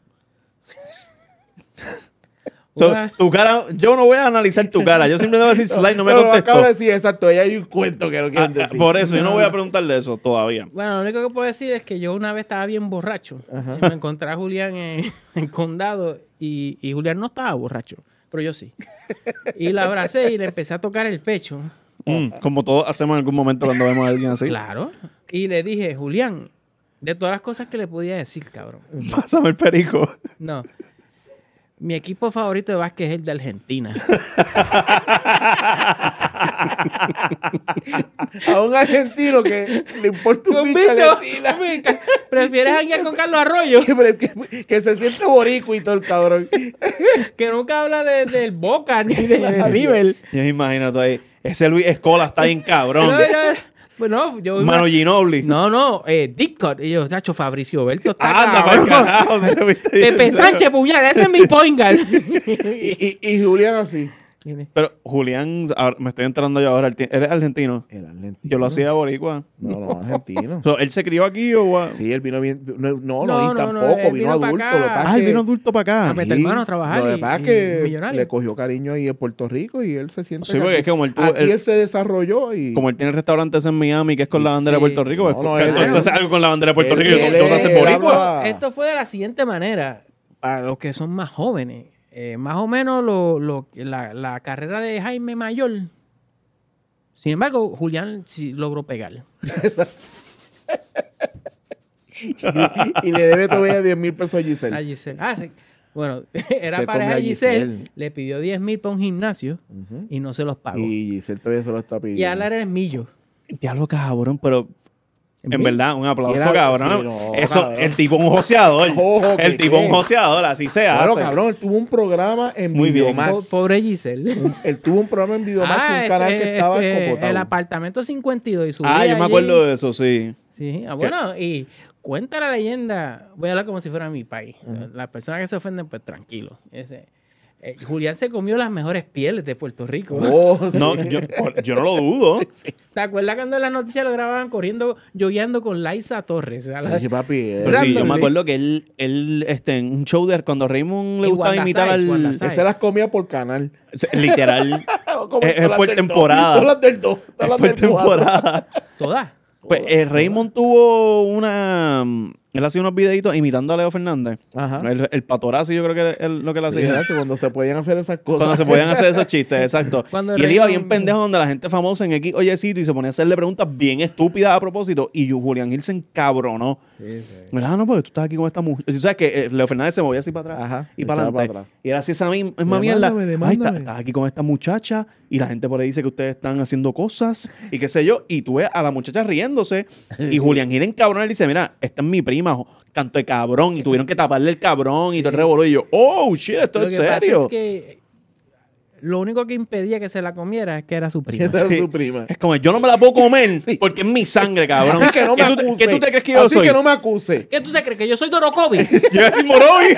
Una- Tu cara, yo no voy a analizar tu cara. Yo siempre debo decir slide, no me Pero contestó. acabo de decir, exacto, ahí hay un cuento que no quieren Ah, decir. por eso, yo no voy a preguntarle eso todavía. Bueno, lo único que puedo decir es que yo una vez estaba bien borracho. Ajá. Y me encontré a Julián en Condado y Julián no estaba borracho, pero yo sí. Y la abracé y le empecé a tocar el pecho. Como todos hacemos en algún momento cuando vemos a alguien así. Claro. Y le dije, Julián, de todas las cosas que le podía decir, cabrón. Pásame el perico. No. Mi equipo favorito de básquet es el de Argentina. A un argentino que le importa un Un bicho bicho. Argentina. ¿Prefieres janguear con Carlos Arroyo? Que se siente boricua y todo el cabrón. Que nunca habla del Boca ni de River. Yo me imagino tú ahí. Ese Luis Escola está bien cabrón. Pues no, yo... Mano Ginobili. No, Deep Cut. Y yo, Tacho, Fabricio Berto está Anda, para cabrón. carajo. Pepe Sánchez, puñal, ese es mi point guard. Y Julián así. Pero Julián, ahora, me estoy enterando yo ahora. ¿Eres argentino? El argentino. Yo lo hacía boricua. No, argentino. So, ¿él se crió aquí o...? Sí, él vino bien. No, No, y tampoco, él vino vino pa' adulto. acá. Lo que pasa Ah, es él que- vino adulto para A acá. meter mano a trabajar. Lo que pasa es que millonario. le cogió cariño ahí en Puerto Rico y él se siente. Sí, que porque aquí- es que como él tuvo- aquí él- él se desarrolló y. Como él tiene restaurantes en Miami, que es con la bandera de Sí. Puerto Rico, No, pues, él- tú haces algo con la bandera de Puerto él- Rico y él tú te haces es- boricua. habla- Esto fue de la siguiente manera, para los que son más jóvenes. Más o menos la carrera de Jaime Mayor. Sin embargo, Julián sí logró pegar. y le debe todavía 10,000 pesos a Giselle. A Giselle. Sí. Bueno, era Se pareja come a de Giselle. Giselle. Le pidió 10,000 para un gimnasio Ujú. y no se los pagó. Y Giselle todavía se lo está pidiendo. Y ahora eres millo. Diablo, cabrón, pero en verdad, un aplauso, Era- cabrón. sí, no, Eso, cabrón. el tipo un joseador. Ojo, El ¿qué tipo qué? un joseador, así se Bueno, hace. cabrón, él tuvo un programa en Muy bien. Videomax. Pobre Giselle. Él tuvo un programa en Videomax, un canal que estaba el apartamento 52 y subía Ah, yo me allí. acuerdo de eso, sí. Sí, bueno, y cuenta la leyenda, voy a hablar como si fuera mi país. Las personas que se ofenden, pues tranquilo. Julián se comió las mejores pieles de Puerto Rico. Oh, sí. No, yo no lo dudo. ¿Te acuerdas cuando en las noticias lo grababan corriendo, jogueando con Liza Torres? A la- Sí, papi. Pero sí, yo me Randomly. acuerdo que él en un show de cuando Raymond le Y gustaba Wanda imitar Sykes, al... Wanda Él Sykes. se las comía por canal. Literal. Como Es todas las por del dos, temporada. Todas las del 2. Todas las Fue del 4. temporada. Todas. Pues Raymond tuvo una... Él hacía unos videitos imitando a Leo Fernández. Ajá. El patorazo yo creo que es lo que él Sí, hacía. exacto, cuando se podían hacer esas cosas. Cuando se podían hacer esos chistes, exacto. Cuando Y él iba Raymond- bien pendejo donde la gente famosa en X oye sitio y se ponía a hacerle preguntas bien estúpidas a propósito. Y Julián Gil se encabronó. Sí, sí. Mira, no, porque tú estás aquí con esta mujer. ¿Sabes que Leo Fernández se movía así para atrás Ajá, y se para echaba adelante? para atrás. Y era así esa misma mierda. Demándame, Ay, demándame. estás aquí con esta muchacha y la gente por ahí dice que ustedes están haciendo cosas y qué sé yo. Y tú ves a la muchacha riéndose y Julián Gil encabronado y dice, mira, esta es mi prima, canto de cabrón. Y tuvieron que taparle el cabrón y todo el revolú. Y yo, oh, shit, esto Lo es que pasa serio. es que lo único que impedía que se la comiera es que era su prima. Esa era Sí. su prima. Es como, yo no me la puedo comer porque es mi sangre, cabrón. Así que no me ¿Qué tú- acuse. ¿Qué tú te crees que yo Así soy? que no me acuse. ¿Qué tú te crees? ¿Que yo soy Dorokovic? Yo soy Morovi.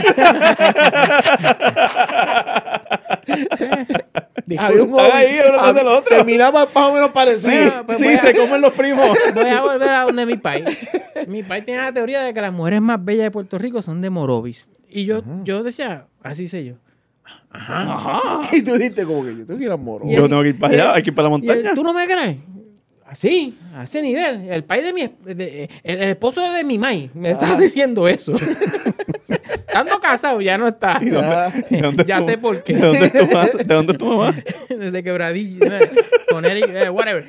Había un Están ahí, uno tras del otro. Terminaba más o menos parecido. Pues Sí, voy a- se comen los primos. Voy a volver a donde mi país. Mi país tiene la teoría de que las mujeres más bellas de Puerto Rico son de Morovis. Y yo decía, así sé yo. Y tú dijiste como que yo tengo que ir a Moro. Y Yo tengo que ir para allá, hay que ir para la Y él, montaña. ¿tú no me crees? Así, a ese nivel. El país de mi... el esposo de mi mai me estaba diciendo eso. Estando casado ya no está. ¿Y dónde Ya es tu- sé por qué. ¿De dónde es tu ma- ¿De dónde es tu mamá? Desde Quebradillo. Con Eric, whatever.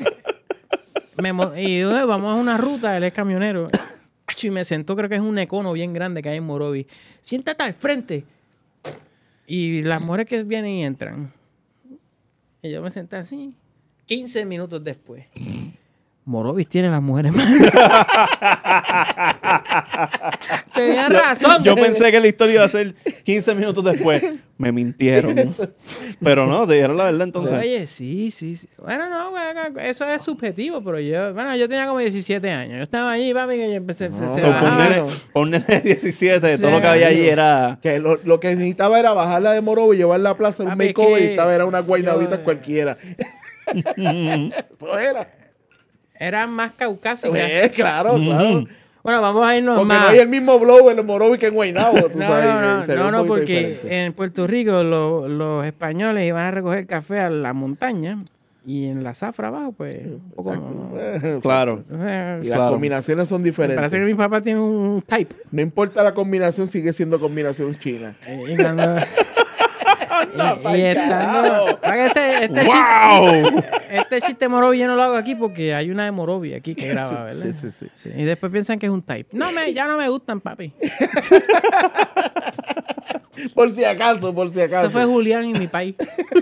Vamos a una ruta, él es camionero. Acho, y me sentó, creo que es un econo bien grande que hay en Morovis. Siéntate al frente. Y las mujeres que vienen y entran. Y yo me senté así. 15 minutos después. Morovis tiene las mujeres más. Tenía razón. Yo pensé que la historia iba a ser 15 minutos después. Me mintieron. Pero no, te dijeron la verdad entonces. Oye, sí. Bueno, no, eso es subjetivo, pero yo tenía como 17 años. Yo estaba allí, papi, que yo empecé. se So, bajaron. por un nene de 17, Sí. todo lo que había allí era... Que lo que necesitaba era bajarla de Moro y llevarla a la plaza en un Papi, makeover que y estaba era una guaynabita yo- cualquiera. Eso era. Era más caucásica. Claro, claro. Bueno, vamos a irnos Porque más. no hay el mismo blow en el Morovi que en Guaynabo, tú sabes. sería un No, poquito porque diferente. en Puerto Rico los españoles iban a recoger café a la montaña y en la zafra abajo, pues, un poco... Exacto. Claro. Y las Claro. combinaciones son Me diferentes. parece que mi papá tiene un type. No importa la combinación, sigue siendo combinación china. Y cuando- y estando... ¿Para que ¡Wow! este chiste Morovi yo no lo hago aquí porque hay una de Morovi aquí que graba, ¿verdad? Sí. Sí, y después piensan que es un type. Ya no me gustan, papi. Por si acaso. Eso fue Julián y mi país.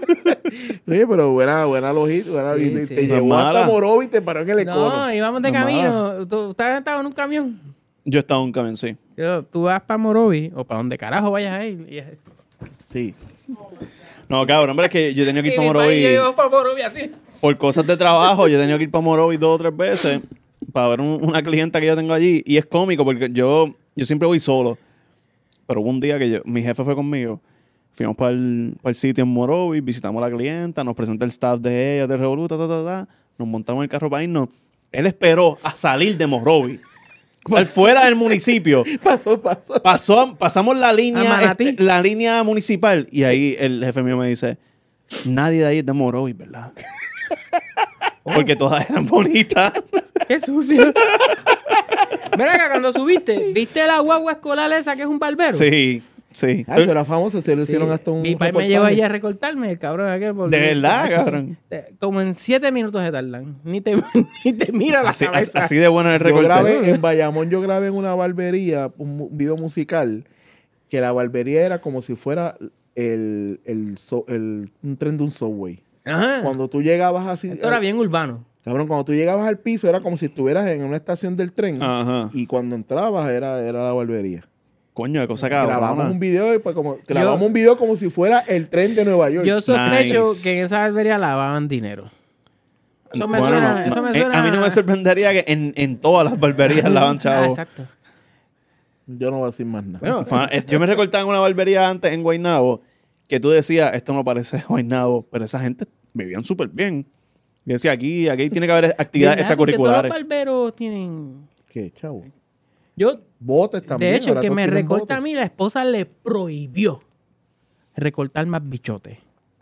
Oye, pero buena logística. Sí, Te sí. llevó No es hasta mala. Morovi y te paró en el Econo. No, íbamos de No, camino. ¿Ustedes estaban en un camión? Yo estaba en un camión, sí. Tú vas para Morovi o para donde carajo vayas a ir. Sí. No, cabrón, hombre, es que yo tenía que ir Y para mi país Morovi llegó para Morovi así. por cosas de trabajo. Yo tenía que ir para Morovi 2 o 3 veces para ver una clienta que yo tengo allí. Y es cómico porque yo siempre voy solo. Pero hubo un día que mi jefe fue conmigo. Fuimos para el sitio en Morovi, visitamos a la clienta, nos presenta el staff de ella, de Revoluta, nos montamos en el carro para irnos. Él esperó a salir de Morovi, al fuera del municipio. Pasamos la A línea, Manatí. la línea municipal y ahí el jefe mío me dice, nadie de ahí es de Morovi, ¿verdad? Porque todas eran bonitas. Qué sucio. Mira acá, cuando subiste, ¿viste la guagua escolar esa que es un barbero? Sí. Eso era famoso, se lo Sí. hicieron hasta un Mi país me reportaje. llevó allí a recortarme, el cabrón aquel. ¿De verdad, Eso, cabrón? Como en 7 minutos se tardan. Ni te mira la Así, cabeza. así de bueno es el Yo recorte. grabé en Bayamón, yo grabé en una barbería un video musical que la barbería era como si fuera un tren de un subway. Ajá. Cuando tú llegabas así, Esto era bien urbano. cabrón, cuando tú llegabas al piso era como si estuvieras en una estación del tren Ajá. y cuando entrabas era la barbería. Coño, de cosa cabrona. Grabamos un video y pues un video como si fuera el tren de Nueva York. Yo sospecho Nice. que en esa barbería lavaban dinero. Eso me Bueno, suena. Eso me suena. A mí no me sorprendería que en todas las barberías lavan Ah, chavos. exacto. Yo no voy a decir más nada. Bueno, Yo me recortaba en una barbería antes en Guaynabo que tú decías, esto no parece Guaynabo, pero esa gente vivían súper bien. Yo decía, aquí tiene que haber actividades ¿verdad? Porque todos los extracurriculares. barberos tienen. ¿Qué, chavo? Yo, Botes también. de hecho, ahora que todos me tienen recorta botes. a mí, la esposa le prohibió recortar más bichotes.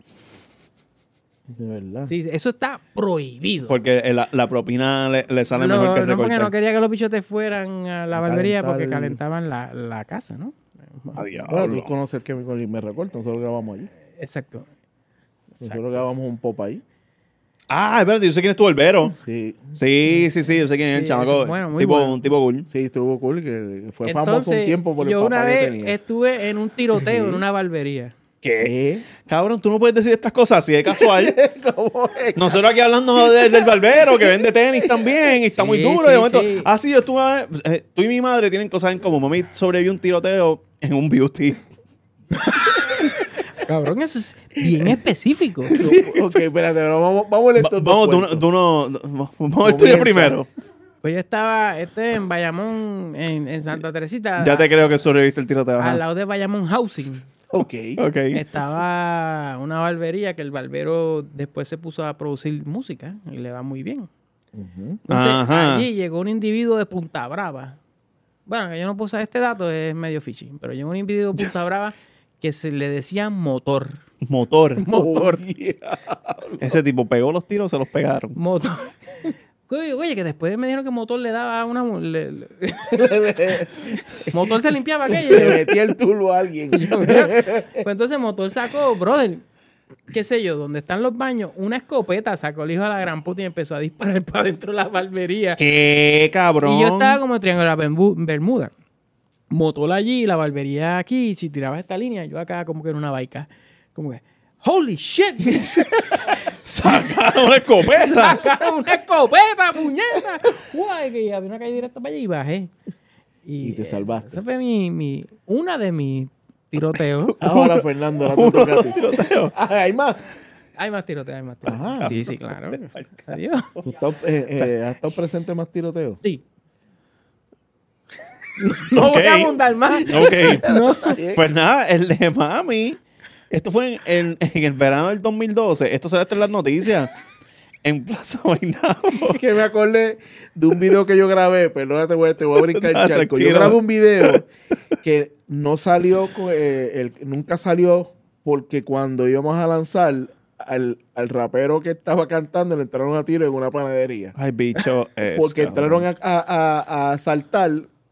De verdad. Sí, eso está prohibido. Porque la propina le sale no, mejor que el no, porque recortar. no quería que los bichotes fueran a la A barbería calentar porque el- calentaban la casa, ¿no? A diablo. Bueno, tú conoces el que me recorta. Nosotros grabamos allí. Exacto. Nosotros grabamos un pop ahí. Ah, espérate, yo sé quién es tu barbero. Sí. Sí, yo sé quién es Sí, el chamaco. eso, bueno, muy tipo, bueno. un tipo cool. Sí, estuvo cool. Que fue famoso Entonces, un tiempo por el yo papá una que vez tenía. estuve en un tiroteo en una barbería. ¿Qué? Cabrón, tú no puedes decir estas cosas así de casual. ¿Cómo es? Nosotros aquí hablando del barbero que vende tenis también y está muy Sí, duro. sí, de momento, sí. sí, yo estuve, tú y mi madre tienen cosas en común. Mami sobrevivió un tiroteo en un beauty. Cabrón, eso es bien específico. Ok, espérate, pero vamos a leer estos Vamos, dos cuentos. vamos al tuyo Comienza. primero. Pues yo estaba en Bayamón, en Santa Teresita. Ya te creo que sobreviviste el tiroteo. ajá. Al lado de Bayamon Housing. Ok. Ok. Estaba una barbería que el barbero después se puso a producir música y le va muy bien. Ujú. Entonces, Ajá. allí llegó un individuo de Punta Brava. Bueno, que yo no puse este dato, es medio fishy. Pero llegó un individuo de Punta Brava que se le decía motor. Motor. Motor. Oh, yeah. Ese tipo pegó los tiros, se los pegaron. Motor. Oye, que después me dijeron que motor le daba una... motor se limpiaba aquello. Le metí el tulo a alguien. Pues entonces motor sacó, brother, qué sé yo, donde están los baños, una escopeta, sacó el hijo de la gran puta y empezó a disparar para dentro de la barbería. ¡Qué cabrón! Y yo estaba como en Triángulo de la Bermuda. Motor allí, la barbería aquí, y si tirabas esta línea, yo acá como que en una baica. Como que, ¡holy shit! ¡Sacaron una escopeta! ¡Sacaron una escopeta, puñeta! ¡Guay! Que había una calle directa para allá y bajé. Y te salvaste. Esa fue una de mis tiroteos. Ahora, Fernando, ahora te toca a ti. tiroteo. Ah, hay más. Hay más tiroteos, hay más tiroteos. Ajá. Sí, sí, claro. Adiós. ¿Tú has estado presente en más tiroteos? Sí. No Ok. voy a abundar más. Ok. No. Pues nada, el de mami. Esto fue en el verano del 2012. Esto sale hasta en las noticias. En Plaza Guaynabo. Que me acordé de un video que yo grabé. Perdónate, te voy a brincar el Ah, charco. tranquilo. Yo grabé un video que no salió, nunca salió porque cuando íbamos a lanzar al rapero que estaba cantando le entraron a tiro en una panadería. Ay, bicho. Porque entraron a asaltar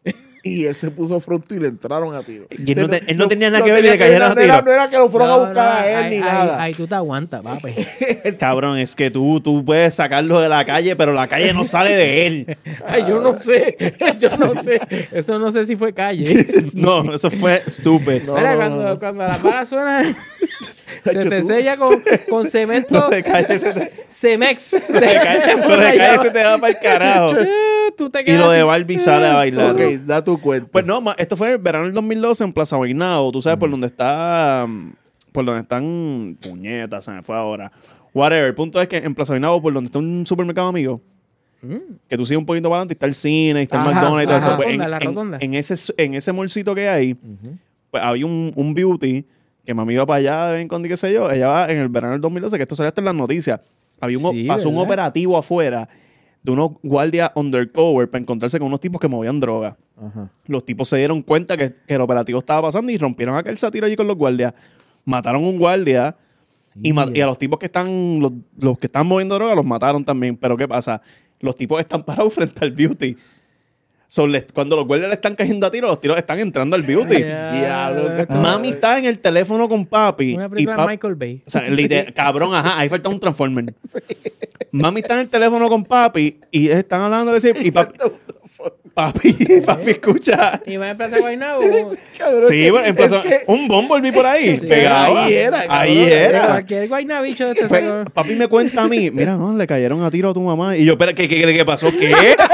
y él se puso fronto y le entraron a tiro. Y él no tenía nada que ver y le cayeron a tiro. No era que lo fueron a buscar a él ni nada. Ahí tú te aguantas, papi. Cabrón, es que tú puedes sacarlo de la calle, pero la calle no sale de él. Ay, yo no sé. Eso no sé si fue calle. No, eso fue estúpido. Mira, cuando la bala suena, se te sella con cemento Cemex. Lo de calle se te va para el carajo. Tú te Y quedas lo de así. Barbie sale a bailar. Ok, da tu cuenta. Pues no, esto fue el verano del 2012 en Plaza Guaynabo. Tú sabes por dónde está... Por donde están... Puñetas, se me fue ahora. Whatever. El punto es que en Plaza Guaynabo, por donde está un supermercado amigo, que tú sigues un poquito para adelante, está el cine, está el Ajá, McDonald's y todo ajá. eso. Pues La rotonda. en ese mallcito que hay, pues había un beauty que mami iba para allá de vez en cuando y qué sé yo. Ella va en el verano del 2012, que esto salió hasta en las noticias. Pasó un ¿verdad? operativo afuera de unos guardias undercover para encontrarse con unos tipos que movían droga. Ajá. Los tipos se dieron cuenta que el operativo estaba pasando y rompieron aquel satiro allí con los guardias. Mataron un guardia y a los tipos que están, los que están moviendo droga los mataron también. Pero ¿qué pasa? Los tipos están parados frente al beauty. Cuando los guardias le están cayendo a tiros, los tiros están entrando al beauty. Diablo, que Mami está en el teléfono con papi. Una y película de Michael Bay. O sea, cabrón, ajá, ahí falta un Transformer. Mami está en el teléfono con papi y ellos están hablando de ese y papi escucha. Y va a Plaza Guaynabo. Cabrón, Sí, que- bueno, empezó es que- un Bumblebee por ahí. Sí, pegado. ahí era, Ahí cabrón. era. Cualquier guaynabicho de este Pues, saco. papi me cuenta a mí, mira, no, le cayeron a tiro a tu mamá. Y yo, espera, ¿qué pasó? ¿Qué?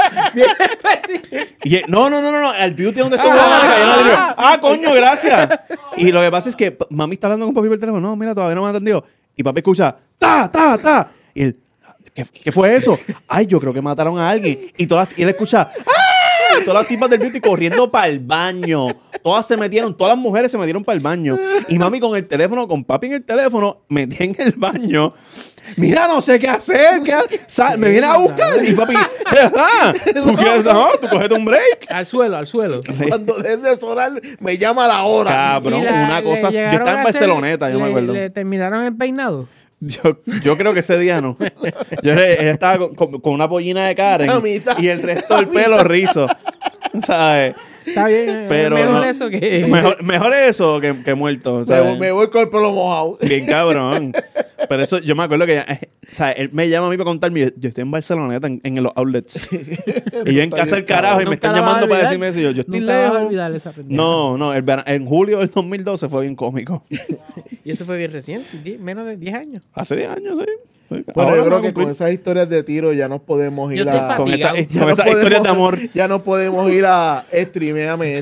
Y no, al beauty donde estuvo mamá le cayeron a tiro. Ah, coño, gracias. Y lo que pasa es que mami está hablando con papi por el teléfono. No, mira, todavía no me ha atendido. Y papi escucha, ta. Y él, ¿qué fue eso? Ay, yo creo que mataron a alguien. Y él escucha, ¡ah! Todas las tipas del beauty corriendo para el baño. Todas las mujeres se metieron para el baño. Y mami con el teléfono, con papi en el teléfono, metí en el baño. Mira, no sé qué hacer. Me viene a buscar. Y papi, ajá. Tú cogete un break. Al suelo. Cuando deje de sonar, me llama a la hora. Cabrón, una cosa. Yo estaba en Barceloneta, yo me acuerdo. ¿Le terminaron el peinado? Yo creo que ese día no. Ella estaba con una pollina de Karen A mitad. y el resto del pelo rizo. ¿Sabes? Está bien. Pero mejor no. eso que... Mejor eso que muerto. ¿sabes? Me voy con el pelo mojado. Bien cabrón. Pero eso, yo me acuerdo que él me llama a mí para contarme. Yo estoy en Barceloneta, en los outlets. Y yo en casa del carajo y me están llamando para decirme eso. Yo estoy Nunca vas a lejos. olvidar esa pendeja. No, en julio del 2012 fue bien cómico. Y eso fue bien reciente, menos de 10 años. Hace 10 años, sí. Bueno, Ahora yo me creo voy a que con cumplir. esas historias de tiro ya nos podemos ir Yo estoy a... Con fatigado. esas historias de amor. Ya no podemos ir a streameame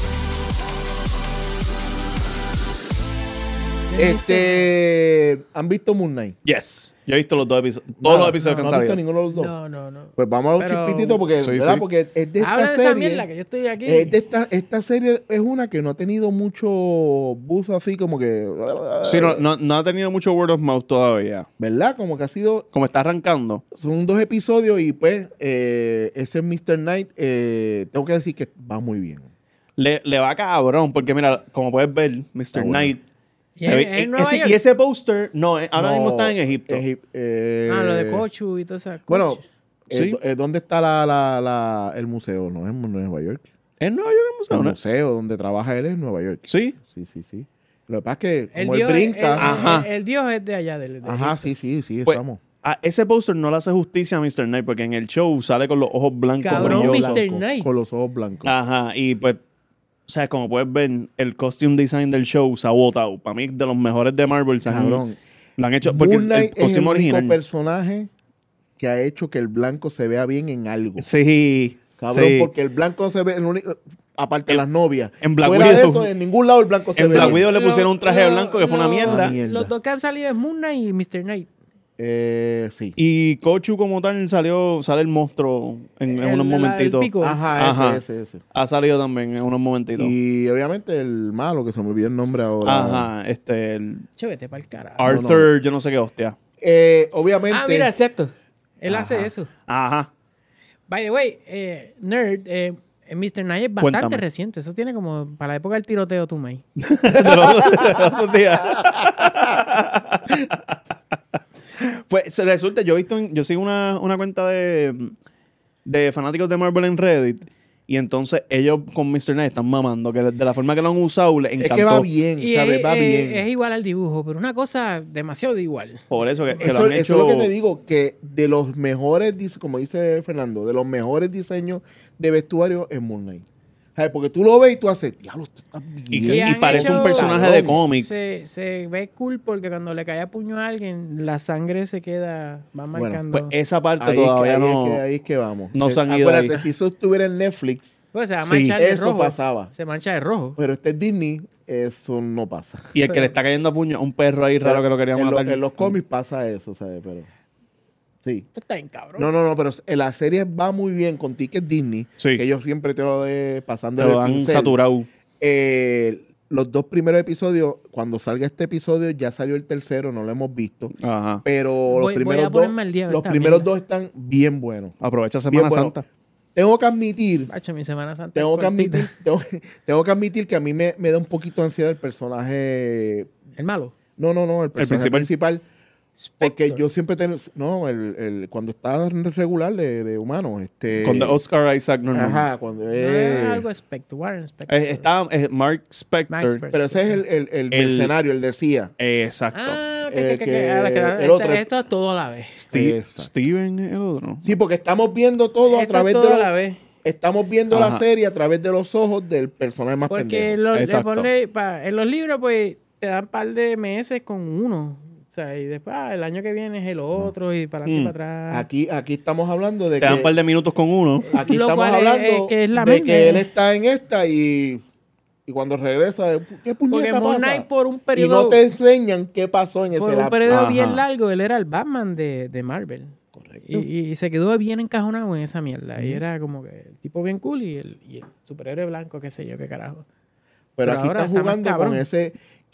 ¿Han visto Moon Knight? Yes. Yo he visto los dos episodios. Todos los episodios que ¿No han has visto salido. ninguno de los dos? No. Pues vamos a un Pero- chispitito porque, Sí, ¿verdad? sí. Porque es de esta Habla de esa serie. mierda que yo estoy aquí. Es de esta serie es una que no ha tenido mucho buzz así como que... Sí, no ha tenido mucho word of mouth todavía. ¿Verdad? Como que ha sido... Como está arrancando. Son 2 episodios y pues ese Mr. Knight tengo que decir que va muy bien. Le va cabrón, porque mira, como puedes ver, Mr. bueno. Knight. ¿Y en Nueva York? Y ese póster, ahora mismo está en Egipto. Lo de Cochu y todo eso. Bueno, Sí. ¿dónde está el museo? No es en Nueva York. ¿En Nueva York el museo, El no? museo donde trabaja él es en Nueva York. Sí. Sí. Lo que pasa es que como él brinca... Ajá. El dios es de allá. Ajá, sí, Pues, estamos. a ese póster no le hace justicia a Mr. Knight, porque en el show sale con los ojos blancos. Cabrón, brillosos. Mr. Knight. Con los ojos blancos. Ajá, y pues, o sea, como puedes ver, el costume design del show se ha votado. Para mí, de los mejores de Marvel. Cabrón. Lo han hecho porque Moon el Knight es el costume único original. personaje que ha hecho que el blanco se vea bien en algo. Sí. Cabrón, sí. porque el blanco se ve, aparte de las novias. en Black Fuera de Widow- eso, en ningún lado el blanco se En ve Black bien. Widow le pusieron un traje blanco que fue una mierda. mierda. Los dos que han salido es Moon Knight y Mr. Knight. Sí. Y Kochu como tal sale el monstruo en unos momentitos. El pico. Ajá, Ajá. ese. Ha salido también en unos momentitos. Y obviamente el malo, que se me olvidó el nombre ahora. Ajá, el Che, vete pa'l carajo. Arthur, yo no sé qué hostia. Obviamente. Mira, exacto. Él hace Ajá. eso. Ajá. By the way, Nerd, Mr. Knight es bastante Cuéntame. reciente. Eso tiene como para la época del tiroteo, tú, May. De los días. Pues resulta, yo sigo una cuenta de fanáticos de Marvel en Reddit Y entonces ellos con Mr. Knight están mamando, que de la forma que lo han usado les Es encantó. que va bien, Y ¿sabes? Va bien. es igual al dibujo, pero una cosa demasiado de igual. Por eso que lo Eso, han eso hecho... es lo que te digo, que de los mejores, como dice Fernando, de los mejores diseños de vestuario es Moon Knight. ¿Sabes? Porque tú lo ves y tú haces, diablo, esto está Y, bien. han parece un hecho- personaje de Cabrón. cómic. Se ve cool porque cuando le cae a puño a alguien, la sangre se queda, va Bueno, marcando. Pues esa parte Ahí, es que- todavía ahí no... es que, ahí es que vamos. no se han ido Acuérdate, ahí. si eso estuviera en Netflix, Pues se va a sí, manchar de eso rojo. pasaba. Se mancha de rojo. Pero este es Disney, eso no pasa. Y el que le está cayendo a puño, un perro ahí raro que lo quería en, matar. en los cómics pasa eso, ¿sabes? Pero sí. Esto está bien cabrón. No, pero en la serie va muy bien con Ticket Disney, Sí. que ellos siempre te lo de pasando Te lo el han pincel. saturado. Los 2 primeros episodios, cuando salga este episodio, ya salió el tercero, no lo hemos visto. Ajá. Pero Voy- los voy primeros a ponerme al día de los esta primeros mierda. 2 están bien buenos. Aprovecha Bien Semana bueno. Santa. Tengo que admitir, Bacho, mi Semana Santa. tengo es que cortita. admitir, tengo que admitir que a mí me da un poquito de ansiedad el personaje. El malo. No, el personaje principal. Porque Spectre. yo siempre tengo. No, cuando está regular de humano. Con de Oscar Isaac normal. Ajá, cuando No es. era algo Spectre, Warren Spectre. Está Mark Spector. Mark Spector. Pero ese es el mercenario, el decía. Exacto. Ah, ok, el otro. Esto es todo a la vez. Exacto. Steven, el otro. Sí, porque estamos viendo todo a Esto través es de todo a los, la vez. estamos viendo Ajá. la serie a través de los ojos del personaje más Porque pendejo. Exacto. en los libros, pues, te dan un par de meses con uno. O sea, y después, el año que viene es el otro, y para adelante y para atrás. Aquí estamos hablando de Te dan un par que de minutos con uno. aquí Lo estamos cual hablando que es la de mente. que él está en esta y cuando regresa, ¿qué Porque puñeta Moon pasa? Knight por un Y periodo, no te enseñan qué pasó en ese por un lapso. periodo Ajá. bien largo, él era el Batman de Marvel. Correcto. Y se quedó bien encajonado en esa mierda. Y era como que el tipo bien cool y el superhéroe blanco, qué sé yo, qué carajo. Pero pero aquí ahora está está más jugando cabrón. con ese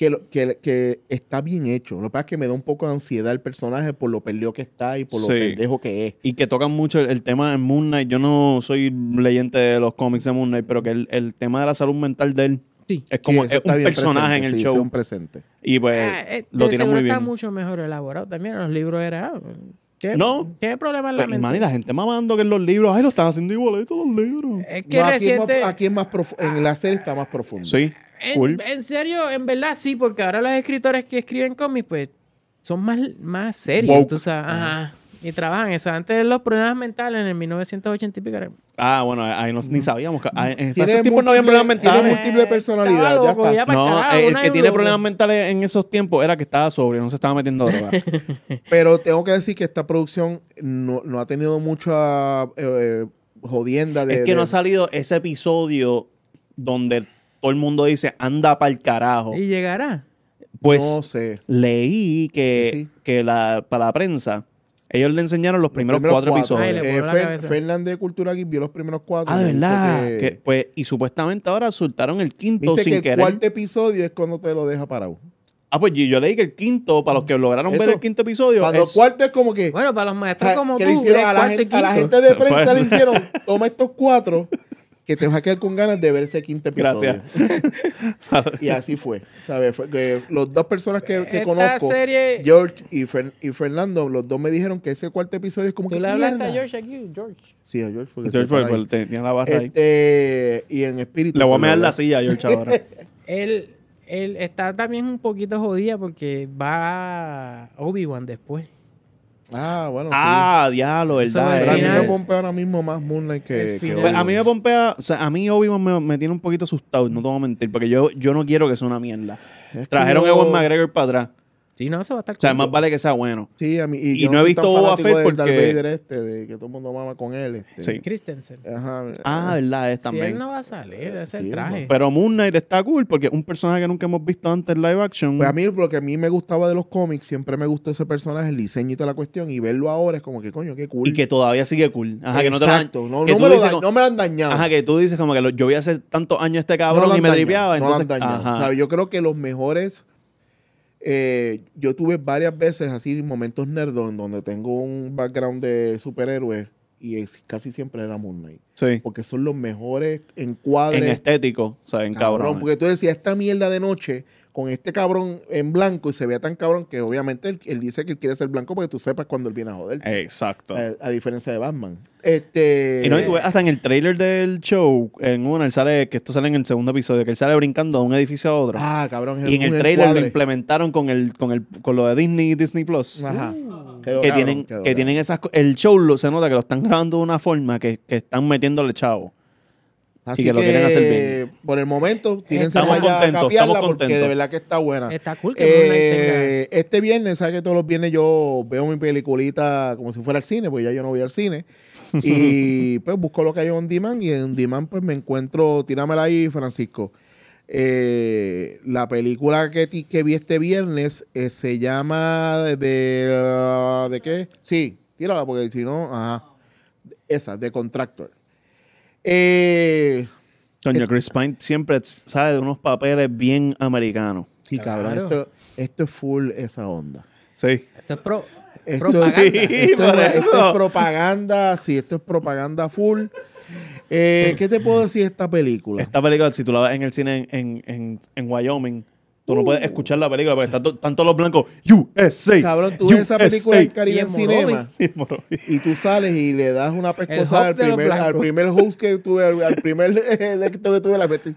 que está bien hecho. Lo que pasa es que me da un poco de ansiedad el personaje por lo perdido que está y por lo Sí. pendejo que es. Y que tocan mucho el tema de Moon Knight. Yo no soy leyente de los cómics de Moon Knight, pero que el tema de la salud mental de él Sí. es como Sí, eso es está un bien personaje presente, en el sí, show. es un presente. Y pues lo De tiene seguro muy está bien. mucho mejor elaborado también. En los libros era... No. ¿Qué problema en la Pues, mente? man, y la gente mamando que en los libros, ay, lo están haciendo igualito los libros. Es que No, reciente... aquí es más en la serie está más profundo. Sí, cool. En serio, en verdad sí, porque ahora los escritores que escriben cómics, pues, son más serios, Woke. tú sabes. Ajá. Y trabajan eso. Antes los problemas mentales en el 1980 y pico eran... Ah, bueno, ahí ni sabíamos. En Tiene esos tiempos no había problemas tiene mentales. múltiple personalidad, Estaba ya loco, está. ya para No, carajo, el una que y tiene loco. problemas mentales en esos tiempos era que estaba sobrio, no se estaba metiendo droga. Pero tengo que decir que esta producción no ha tenido mucha jodienda de... Es que no ha salido ese episodio donde todo el mundo dice, anda pa'l carajo. Y llegará. Pues no sé. leí Sí. que para la prensa, ellos le enseñaron los primeros 4 Ay, episodios. le voló la cabeza. Fernández de Cultura Geek vio los primeros 4. Ah, de me dice verdad. que- Que, pues, y supuestamente ahora soltaron el quinto dice sin que el querer. cuarto episodio es cuando te lo deja parado. Ah, pues yo leí que el quinto, para los que lograron ver Eso, el quinto episodio, Cuando el cuarto es como que... Bueno, para los maestros como que tú, le hicieron es a la, cuarto y gente, a la quinto. gente de prensa Pues- le hicieron, toma estos 4 que te vas a quedar con ganas de ver ese quinto episodio. Gracias. Y así fue. ¿Sabes? Fue que los 2 personas que Esta conozco, serie... George y Fernando, los 2 me dijeron que ese cuarto episodio es como ¿Tú que le hablaste a mierda. George aquí? George. Sí, a George. Porque George, se para pues, ahí. tenía la barra ahí. Y en espíritu. Le voy a pues, meter la ¿verdad? silla a George ahora. Él está también un poquito jodida porque va Obi-Wan después. Ah, bueno, Ah, diablo, Eso ¿verdad? al sí. Pero a mí final- me pompea ahora mismo más Moonlight El que final. Pues a mí me Obi-Wan. pompea, o sea, a mí Obi-Wan me tiene un poquito asustado, no te voy a mentir, porque yo no quiero que sea una mierda. Es que Trajeron a yo- Ewan McGregor para atrás, Sí, no, eso va a estar o sea, cool. más vale que sea bueno. Sí, a mí. Y yo no he soy visto tan Boba fanático Fett de porque- Darth Vader de que todo el mundo mama con él. Sí. Christensen. Ajá. Ah, verdad, es Si también. él no va a salir, ese es Sí, el traje. Pero Moon Knight está cool porque es un personaje que nunca hemos visto antes en live action. Pues a mí lo que a mí me gustaba de los cómics, siempre me gustó ese personaje, el diseño y toda la cuestión, y verlo ahora es como que coño, qué cool. Y que todavía sigue cool. Ajá, que no te lo han, Exacto, no, que no tú me lo dices no como- me lo han dañado. Ajá, que tú dices como que yo vi hace tantos años este No cabrón lo y han me dañado, tripeaba. no lo han Entonces, dañado. ajá. O sea, yo creo que los mejores, yo tuve varias veces así momentos nerdos en donde tengo un background de superhéroes y casi siempre era Moon Knight. Sí. Porque son los mejores encuadres. En estético, o sea, en cabrón, cabrón. porque tú decías, esta mierda de noche, con este cabrón en blanco y se vea tan cabrón que obviamente él dice que él quiere ser blanco porque tú sepas cuando él viene a joder. Exacto. A diferencia de Batman. Y no, y tú ves hasta en el trailer del show, en uno, él sale, que esto sale en el segundo episodio, que él sale brincando de un edificio a otro. Ah, cabrón. Y en el trailer lo implementaron con lo de Disney Plus. Ajá. Que tienen esas el show se nota que lo están grabando de una forma que están metiéndole chavo. Así que lo quieren hacer bien. Por el momento, tírense Estamos allá a contentos, capearla estamos porque contentos. de verdad que está buena. Está cool que Moonlight tenga... Este viernes, ¿sabes que todos los viernes yo veo mi peliculita como si fuera al cine? Pues ya yo no voy al cine. Y pues busco lo que hay on demand y en on demand pues me encuentro, tíramela ahí, Francisco. La película que vi este viernes se llama ¿de qué? Sí, tírala porque si no, ajá. Esa, The Contractor. Coño, Chris Pine siempre sale de unos papeles bien americanos. Sí, cabrón, Claro. esto es full esa onda. Sí. Esto es Esto, propaganda. por eso. esto es propaganda, sí, esto es propaganda full. ¿Qué te puedo decir de esta película? Esta película, si tú la ves en el cine en Wyoming, tú no puedes escuchar la película porque están todos los blancos. USA. Cabrón, tú ves esa película en Caribe Y en Cinema y tú sales y le das una pescosa host de los al blancos. primer host que tuve, al primer lector que tuve la metí.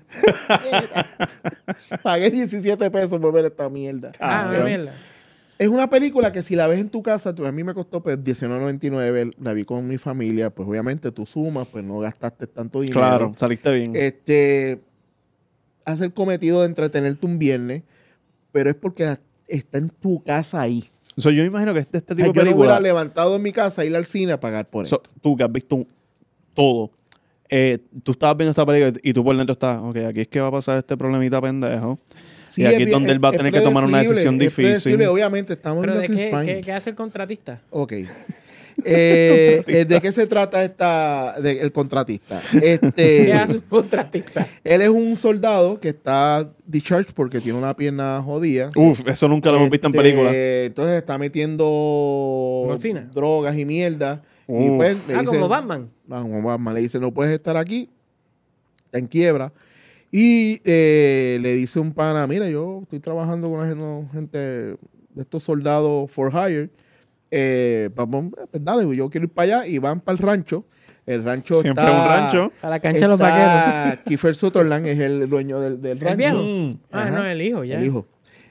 Pagué 17 pesos por ver esta mierda. Ah, Cabrón. mierda. Es una película que si la ves en tu casa, a mí me costó pues $19.99, la vi con mi familia, pues obviamente tú sumas, pues no gastaste tanto dinero. Claro, saliste bien. Hace el cometido de entretenerte un viernes, pero es porque está en tu casa ahí. So, yo me imagino que este O tipo sea, de yo no película... hubiera levantado en mi casa, ir al cine a pagar por eso. Tú que has visto todo, tú estabas viendo esta película y tú por dentro estás, ok, aquí es que va a pasar este problemita pendejo. Sí, y aquí es bien- donde él va a tener que tomar una decisión es predecible. difícil. Obviamente, estamos ¿Pero viendo de Chris Pine. qué hace el contratista? Ok. ¿De qué se trata el contratista? ¿Qué hace un contratista? Él es un soldado que está discharged porque tiene una pierna jodida. Uf, eso nunca lo hemos visto en película. Entonces está metiendo Morfina. drogas y mierda. Y Uf. pues le Ah, dicen, como Batman. como Batman, le dice, no puedes estar aquí, está en quiebra. Y le dice un pana, mira, yo estoy trabajando con una gente de estos soldados for hire. Pues dale, yo quiero ir para allá. Y van para el rancho. El rancho Siempre está... un rancho. A la cancha de los vaqueros. Kiefer Sutherland es el dueño del ¿El rancho. viejo? Ah, Ajá. no, el hijo, ya. El hijo.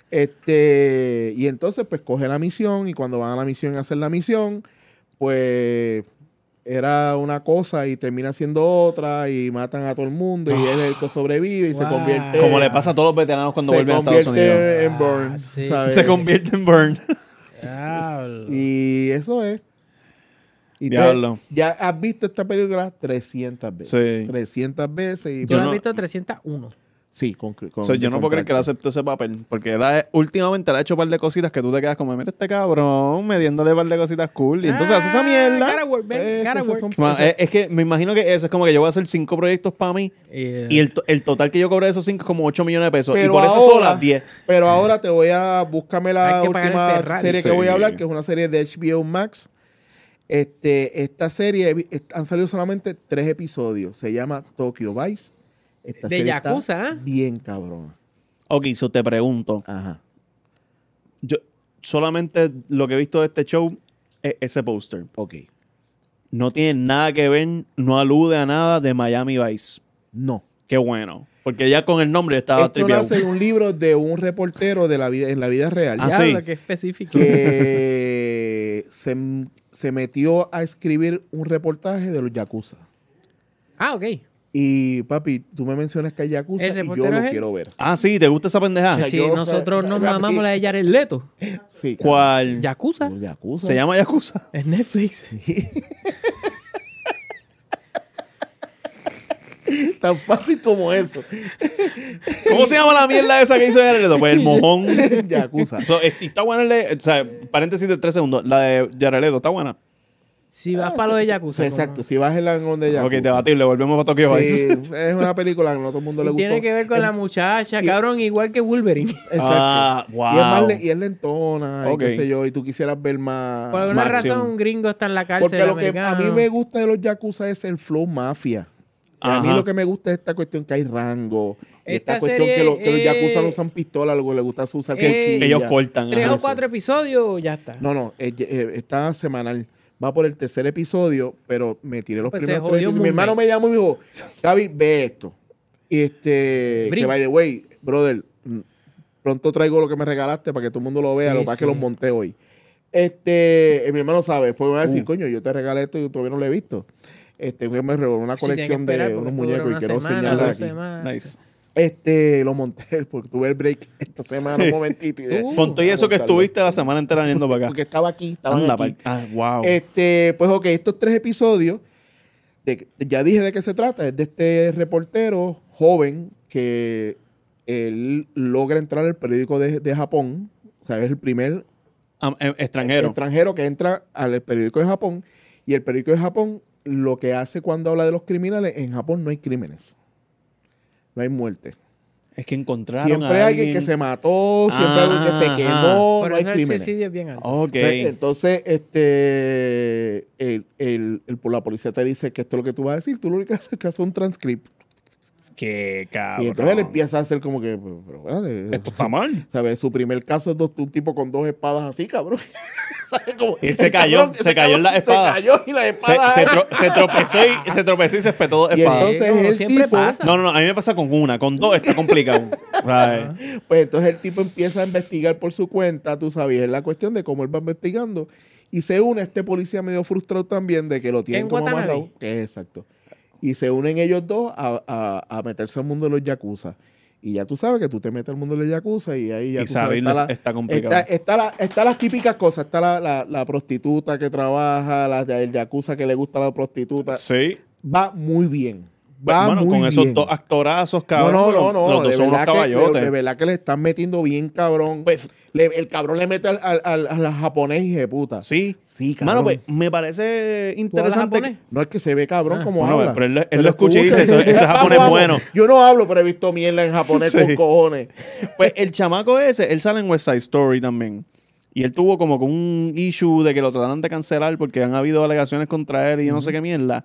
Y entonces, pues, coge la misión y cuando van a la misión a hacer la misión, pues, era una cosa y termina siendo otra y matan a todo el mundo y él es el que sobrevive y se Wow. convierte... Como le pasa a todos los veteranos cuando se vuelven a Estados convierte Unidos. en Burn, Ah, sí. ¿sabes? Se convierte en Burn. Diablo. Y eso es. Y Diablo. tú ya has visto esta película 300 veces. Sí. 300 veces. Y Tú lo has no- visto 301. Sí, Yo no puedo creer que él aceptó ese papel. Porque últimamente le ha hecho un par de cositas que tú te quedas como, mira este cabrón, mediéndole un par de cositas cool. Y entonces hace esa mierda. Gotta work, man. Gotta Esos work. son- Es que me imagino que eso es como que yo voy a hacer 5 proyectos para mí. Y el total que yo cobré de esos 5 es como 8 millones de pesos. Pero y por eso ahora- sola 10. Pero ahora te voy a buscarme la Hay que pagar el última Ferrari. serie que Sí. voy a hablar, que es una serie de HBO Max. Esta serie han salido solamente 3 episodios. Se llama Tokyo Vice. Esta De serie está Yakuza, ¿eh? bien cabrona. Ok, so te pregunto. Ajá. Yo solamente lo que he visto de este show es ese póster. Ok. No tiene nada que ver, no alude a nada de Miami Vice. No. Qué bueno. Porque ya con el nombre estaba Esto tripeado. nace de un libro de un reportero de la vida, en la vida real. Ah, Diablo, sí. qué específico. Que se metió a escribir un reportaje de los Yakuza. Ah, ok. Y papi, tú me mencionas que hay Yakuza ¿El y yo reportero lo es él? quiero ver. Ah, sí, ¿te gusta esa pendeja? sea, Sí, yo- nosotros nos papi, mamamos la de Jared Leto. Sí, cabrón. ¿Cuál? Yakuza. Los Yakuza. Se llama Yakuza. Es Netflix. Tan fácil como eso. ¿Cómo se llama la mierda esa que hizo Jared Leto? Pues el mojón. Yakuza. So, está buena o sea, paréntesis de 3 segundos. La de Jared Leto, ¿está buena? Si vas para lo de Yakuza. Exacto. Si vas en la de Yakuza. Ok, debatible. Volvemos para Tokyo Vice. Sí, es una película que no a todo el mundo le gustó. Tiene que ver con la muchacha, cabrón, igual que Wolverine. Exacto. Ah, wow. Y es, más y es lentona, Ok. y qué sé yo, y tú quisieras ver más... Por alguna Máximo. razón, un gringo está en la cárcel Porque lo que a americano. mí me gusta de los Yakuza es el flow mafia. A mí Ajá. lo que me gusta es esta cuestión que hay rango. Y esta Esta cuestión serie, que los yakuza no usan pistola, algo les gusta usar cuchilla. Ellos cortan. 3 ajá. o 4 episodios, ya está. No, está semanal. Va por el tercer episodio, pero me tiré los Pues se primeros jodió 3 episodios. Mi Moon hermano Knight. me llamó y me dijo, Gaby, ve esto. Y que Brin. by the way, brother, pronto traigo lo que me regalaste para que todo el mundo lo vea, Sí, lo que pasa es que sí. los monté hoy. Mi hermano sabe, después me va a decir, coño, yo te regalé esto y yo todavía no lo he visto. Me regaló una Sí, tiene que colección esperar de porque unos esto dura muñecos y una quiero semana, señalar 2 aquí. semanas. Nice. Lo monté porque tuve el break esta semana un momentito. Con todo y eso que estuviste la semana entera yendo para acá. Porque estaba aquí, estaban Anda, aquí. wow. Pues ok, estos 3 episodios, ya dije de qué se trata, es de este reportero joven que él logra entrar al periódico de Japón, o sea, es el primer extranjero que entra al periódico de Japón, y el periódico de Japón lo que hace cuando habla de los criminales, en Japón no hay crímenes, no hay muerte. Es que encontraron Siempre a hay alguien que se mató, siempre hay alguien que se quemó, Por no hay eso el crímenes. suicidio es bien alto. Ok. Entonces, la policía te dice que esto es lo que tú vas a decir, tú lo único que haces es que hacer un transcript. Qué cabrón. Y entonces él empieza a hacer como que, pero, espérate, Esto está mal. ¿sabes? Su primer caso es un tipo con 2 espadas así, cabrón. ¿Sabes? Como, Y él se cayó, se cayó en las espadas. Se cayó y las Se, espadas. se tropezó y se espetó Y espada. entonces Como el siempre tipo, pasa. No, a mí me pasa con una, con 2 está complicado. Right. pues entonces el tipo empieza a investigar por su cuenta, tú sabes, es la cuestión de cómo él va investigando. Y se une a este policía medio frustrado también de que lo tienen ¿En como Watanabe? amarrado. Que es exacto. Y se unen ellos dos a meterse al mundo de los yakuza. Y ya tú sabes que tú te metes al mundo de los yakuza y ahí ya Y tú sabes, saberlo está complicado. está las típicas cosas. Está la prostituta que trabaja, el yakuza que le gusta a la prostituta. Sí. Va muy bien. Va Bueno, muy con bien. esos 2 actorazos, cabrón. No, los dos de son unos verdad caballotes. de verdad que le están metiendo bien, cabrón. Pues, El cabrón le mete al japonés y de puta. sí. Sí, cabrón. Mano, pues me parece interesante. japonés? No es que se ve cabrón como Bueno, habla. pero él Se lo escucha y dice, eso es japonés Vamos. bueno. Yo no hablo, pero he visto mierda en japonés Sí. con cojones. Pues el chamaco ese, él sale en West Side Story también. Y él tuvo como con un issue de que lo trataron de cancelar porque han habido alegaciones contra él y yo no sé qué mierda.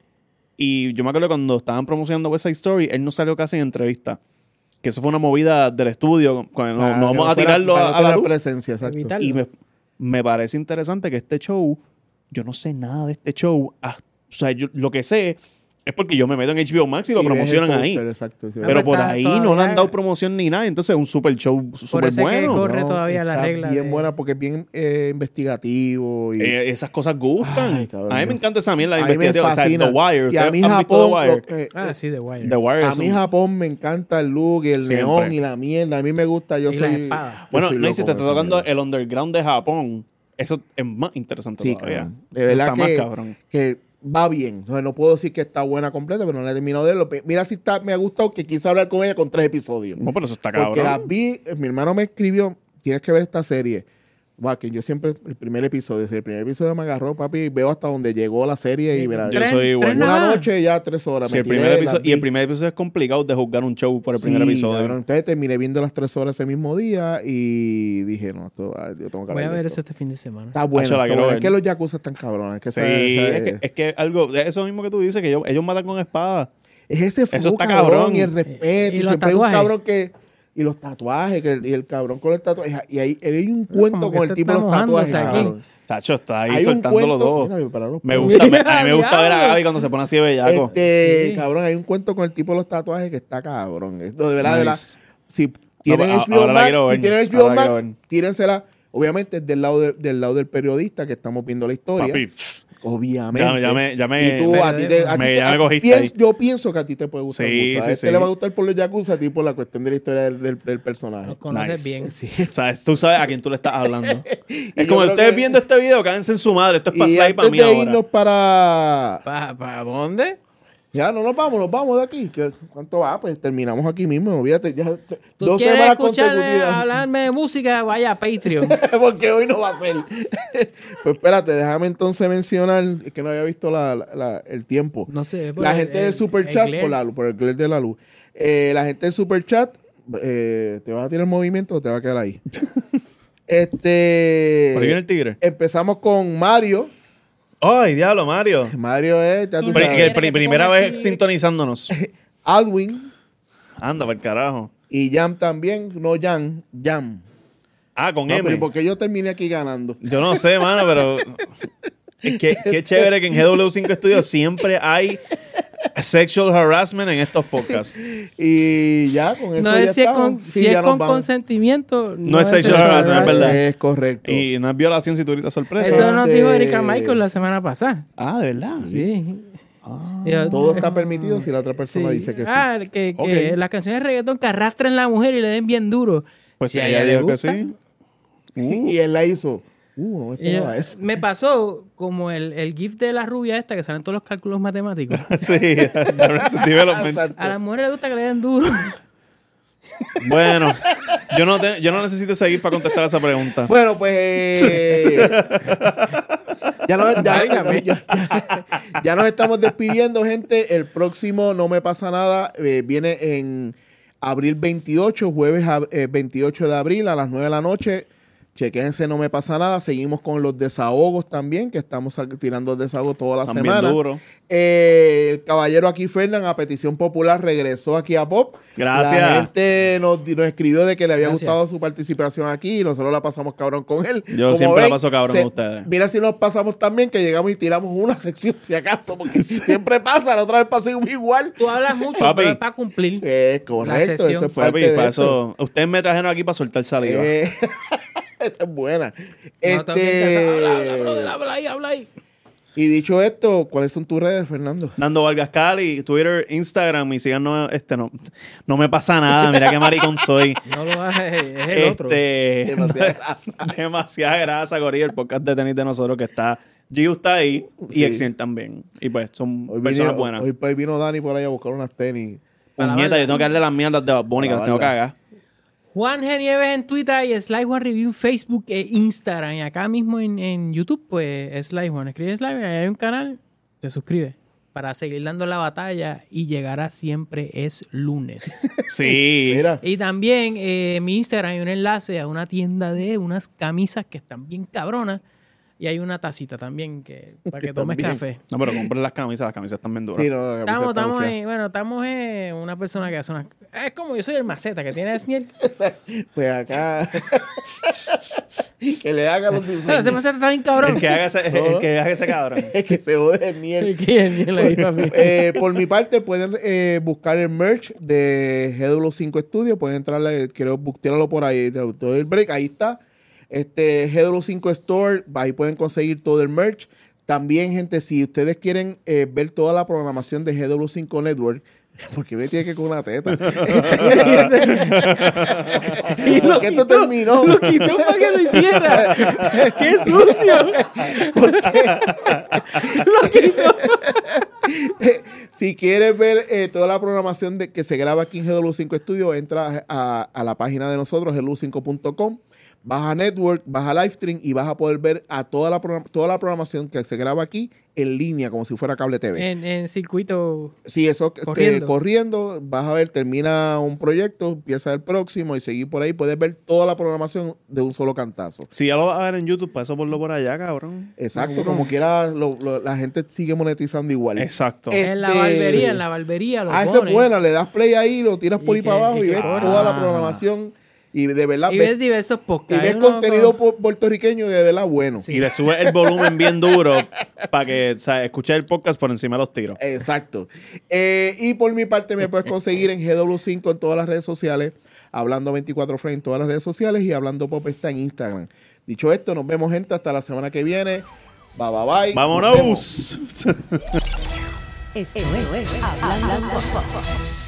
Y yo me acuerdo cuando estaban promocionando West Side Story, él no salió casi en entrevista. Que eso fue una movida del estudio. No vamos a tirarlo a la luz. presencia, exacto. Evitar- Y me parece interesante que este show, yo no sé nada de este show. O sea, lo que sé es porque yo me meto en HBO Max y lo Y ves el promocionan póster, ahí. Exacto. sí. Pero por está ahí no le todavía- han dado promoción ni nada. Entonces es un super show Por súper eso es que bueno. corre todavía la está regla bien de- buena porque es bien investigativo. Y, Esas cosas gustan. Ay, cabrón. A mí me encanta esa mierda de A mí me investigación. O sea, fascina. The Wire. Y a ¿Ustedes mí han visto Japón, The Wire? Ah, sí, The Wire. The Wire a es mí un- Japón me encanta el look y el Siempre. neón y la mierda. A mí me gusta. Yo Y soy. las espadas. Bueno, yo soy no, y si loco te está con esa tocando mierda. el underground de Japón, eso es más interesante Sí, todavía. cabrón. De verdad Está más que, cabrón. que va bien. O sea, no puedo decir que está buena completa, pero no la he terminado de verlo. Mira si está, me ha gustado que quise hablar con ella con 3 episodios. No, pero eso está Porque cabrón. las vi, mi hermano me escribió, tienes que ver esta serie. Va, que yo siempre, el primer episodio, si el primer episodio me agarró, papi, veo hasta donde llegó la serie y verá. Yo soy igual. tres Una nada más. noche ya 3 horas. Sí, me el primer tiré, episodio, las y el vi. primer episodio es complicado de juzgar un show por el primer Sí, episodio. cabrón. Entonces terminé viendo las 3 horas ese mismo día y dije, no, yo tengo que Voy a hablar de ver esto. eso este fin de semana. Está bueno. Yo la está quiero bueno. ver. Es que los yakuza están cabrones. Sí, es que algo, de eso mismo que tú dices, que ellos matan con espada. Es ese Eso flow, está cabrón, cabrón. y el respeto. Y Y los siempre hay un tatuajes. cabrón que... Y los tatuajes, y el cabrón con el tatuaje. Y ahí hay un cuento como que con el esto tipo de los está tatuajes, mojándose aquí. cabrón. Tacho, está ahí Hay un soltando los cuento... dos. Mira, voy a parar los Me pelos. gusta, a mí me gusta ver a Diablo. Gaby cuando se pone así de bellaco. Sí. Cabrón, hay un cuento con el tipo de los tatuajes que está cabrón. Esto, de verdad, de verdad. Nice. Si tienen pues, HBO ahora la Max, quiero ver. si tienen Ahora HBO la Max, quiero ver. tírensela. Obviamente del lado del periodista que estamos viendo la historia. Papi, Obviamente. ya me- Y tú, me- a ti te, a me- ti te- ya me a- cogiste pienso- ahí. yo pienso que a ti te puede gustar Sí, mucho. A sí, este sí. le va a gustar por los yakuza, a ti por la cuestión de la historia del personaje. Los conoces Nice. bien. Sí. O sea, tú sabes a quién tú le estás hablando. Y Es yo como creo ustedes que- viendo este video, cádense en su madre. Esto es para Y slide para antes mí de ahora. irnos para... ¿Para dónde? Ya, no nos vamos de aquí. ¿Cuánto va? Pues terminamos aquí mismo. Olvídate, ya. ¿Tú 2 quieres semanas escucharme consecutivas. hablarme de música? Vaya a Patreon. Porque hoy no va a ser. Pues espérate, déjame entonces mencionar, es que no había visto el tiempo. No sé. por La el- gente del el- super el chat, glare. por el glare de la luz. La gente del super chat, ¿te vas a tirar el movimiento o te va a quedar ahí? Por ahí viene el tigre. Empezamos con Mario. ¡Ay, diablo, Mario! Mario es, ya tú Pri- sabes, Primera ponga vez aquí. sintonizándonos. Alwin Anda, para el carajo. y Jam también. No, Jam. Ah, con No, M. pero ¿por qué yo terminé aquí ganando? Yo no sé, mano, pero qué chévere que en GW5 Studios siempre hay sexual harassment en estos podcasts. Y ya, con eso No ya es si es estamos. con, Sí, si es ya nos con vamos. consentimiento. No es sexual harassment, es verdad. Es correcto. Y no es violación si tú gritas sorpresa. Eso nos dijo de- Erika Michael la semana pasada. Ah, ¿de verdad? Sí. Ah. Yo- Todo está permitido si la otra persona sí. dice que sí. Ah, que Ok. las canciones de reggaetón que arrastren a la mujer y le den bien duro. Pues Si si a ella ella le dijo que gusta. sí. Y él la hizo. No me Y yo- esperaba eso. me pasó como el GIF de la rubia esta que salen todos los cálculos matemáticos. Sí, Arrested Development. A las mujeres les gusta que le den duro. Bueno, yo no necesito seguir para contestar esa pregunta. Bueno, pues Válgame. ya nos estamos despidiendo, gente. El próximo No Me Pasa Nada viene en abril 28, jueves 28 de abril a las 9 de la noche. Chequéense, No Me Pasa Nada. Seguimos con los desahogos también, que estamos tirando desahogos toda la También semana. duro. El caballero aquí, Fernan, a petición popular, regresó aquí a Pop. Gracias. La gente nos escribió de que le había Gracias. gustado su participación aquí y nosotros la pasamos cabrón con él. Yo Como siempre la ven, paso cabrón con ustedes. Mira si nos pasamos también, que llegamos y tiramos una sección, si acaso, porque siempre pasa. La otra vez pasé igual. Tú hablas mucho, Papi. pero es para cumplir. Correcto, sesión. eso es parte Papi, de para eso. eso. Ustedes me trajeron aquí para soltar saliva. Esa es buena. No, también te- habla, brother, habla ahí. Y dicho esto, ¿cuáles son tus redes, Fernando? Nando Vargas Cali, Twitter, Instagram y síganos, no me pasa nada, mira qué maricón soy. No lo hagas, es el otro. Demasiada grasa. Demasiada grasa, Corillo, el podcast de tenis de nosotros que está, Giu está ahí Sí. y Excel también. Y pues son Hoy personas vino, buenas. hoy vino Dani por ahí a buscar unas tenis. Puñeta, yo tengo que darle las mierdas de Bad Bunny, que las tengo que cagar. Juan G. Nieves en Twitter y Sly Juan Review en Facebook e Instagram. Y acá mismo en YouTube, pues Sly Juan. Escribe Sly, ahí hay un canal, te suscribes para seguir dando la batalla y llegar a siempre es lunes. Sí. Mira, Y también en mi Instagram hay un enlace a una tienda de unas camisas que están bien cabronas. Y hay una tacita también para que tomes También. café. No, pero compren las camisas están bien duras. sí, no, la camisa está Estamos bufia. bueno, estamos en una persona que hace unas... Es como yo soy el maceta que tiene Sniel. Pues acá. que le haga los Pero ese diseños. maceta está bien cabrón. El que haga ese cabrón. que se jode el miel. ¿Quién? Sniel ahí, papi. Por mi parte, pueden buscar el merch de GW5 Studio. Pueden entrarle, creo, tíralo por ahí. Todo el break, ahí está. GW5 Store, ahí pueden conseguir todo el merch. También, gente, si ustedes quieren ver toda la programación de GW5 Network, porque me tiene que con una teta. Y lo Porque esto quitó, terminó. Lo quitó para que lo hiciera. ¡Qué sucio! Lo quitó. Si quieres ver toda la programación que se graba aquí en GW5 Studio, entra a la página de nosotros, gw5.com, vas a Network, vas a Livestream y vas a poder ver a toda la programación que se graba aquí en línea, como si fuera cable TV. En circuito. Sí, eso Corriendo. corriendo, vas a ver, termina un proyecto, empieza el próximo y seguir por ahí. Puedes ver toda la programación de un solo cantazo. Si ya lo vas a ver en YouTube, para eso ponlo por allá, cabrón. Exacto, como quiera, la gente sigue monetizando igual. Exacto. En la barbería lo Esa es ponen. buena, le das play ahí, lo tiras por Y ahí que- para abajo y y que ves corre. toda la programación. Y de verdad, Y ves diversos y podcasts. ves Hay uno contenido con- puertorriqueño de verdad bueno. Sí. Y le subes el volumen bien duro para que, o sea, escuche el podcast por encima de los tiros. Exacto. Y por mi parte me puedes conseguir en GW5 en todas las redes sociales, Hablando 24 Frame en todas las redes sociales y Hablando Pop está en Instagram. Dicho esto, nos vemos, gente, hasta la semana que viene. Bye, bye, bye. Nos vemos. ¡Vámonos! Esto es Hablando Pop.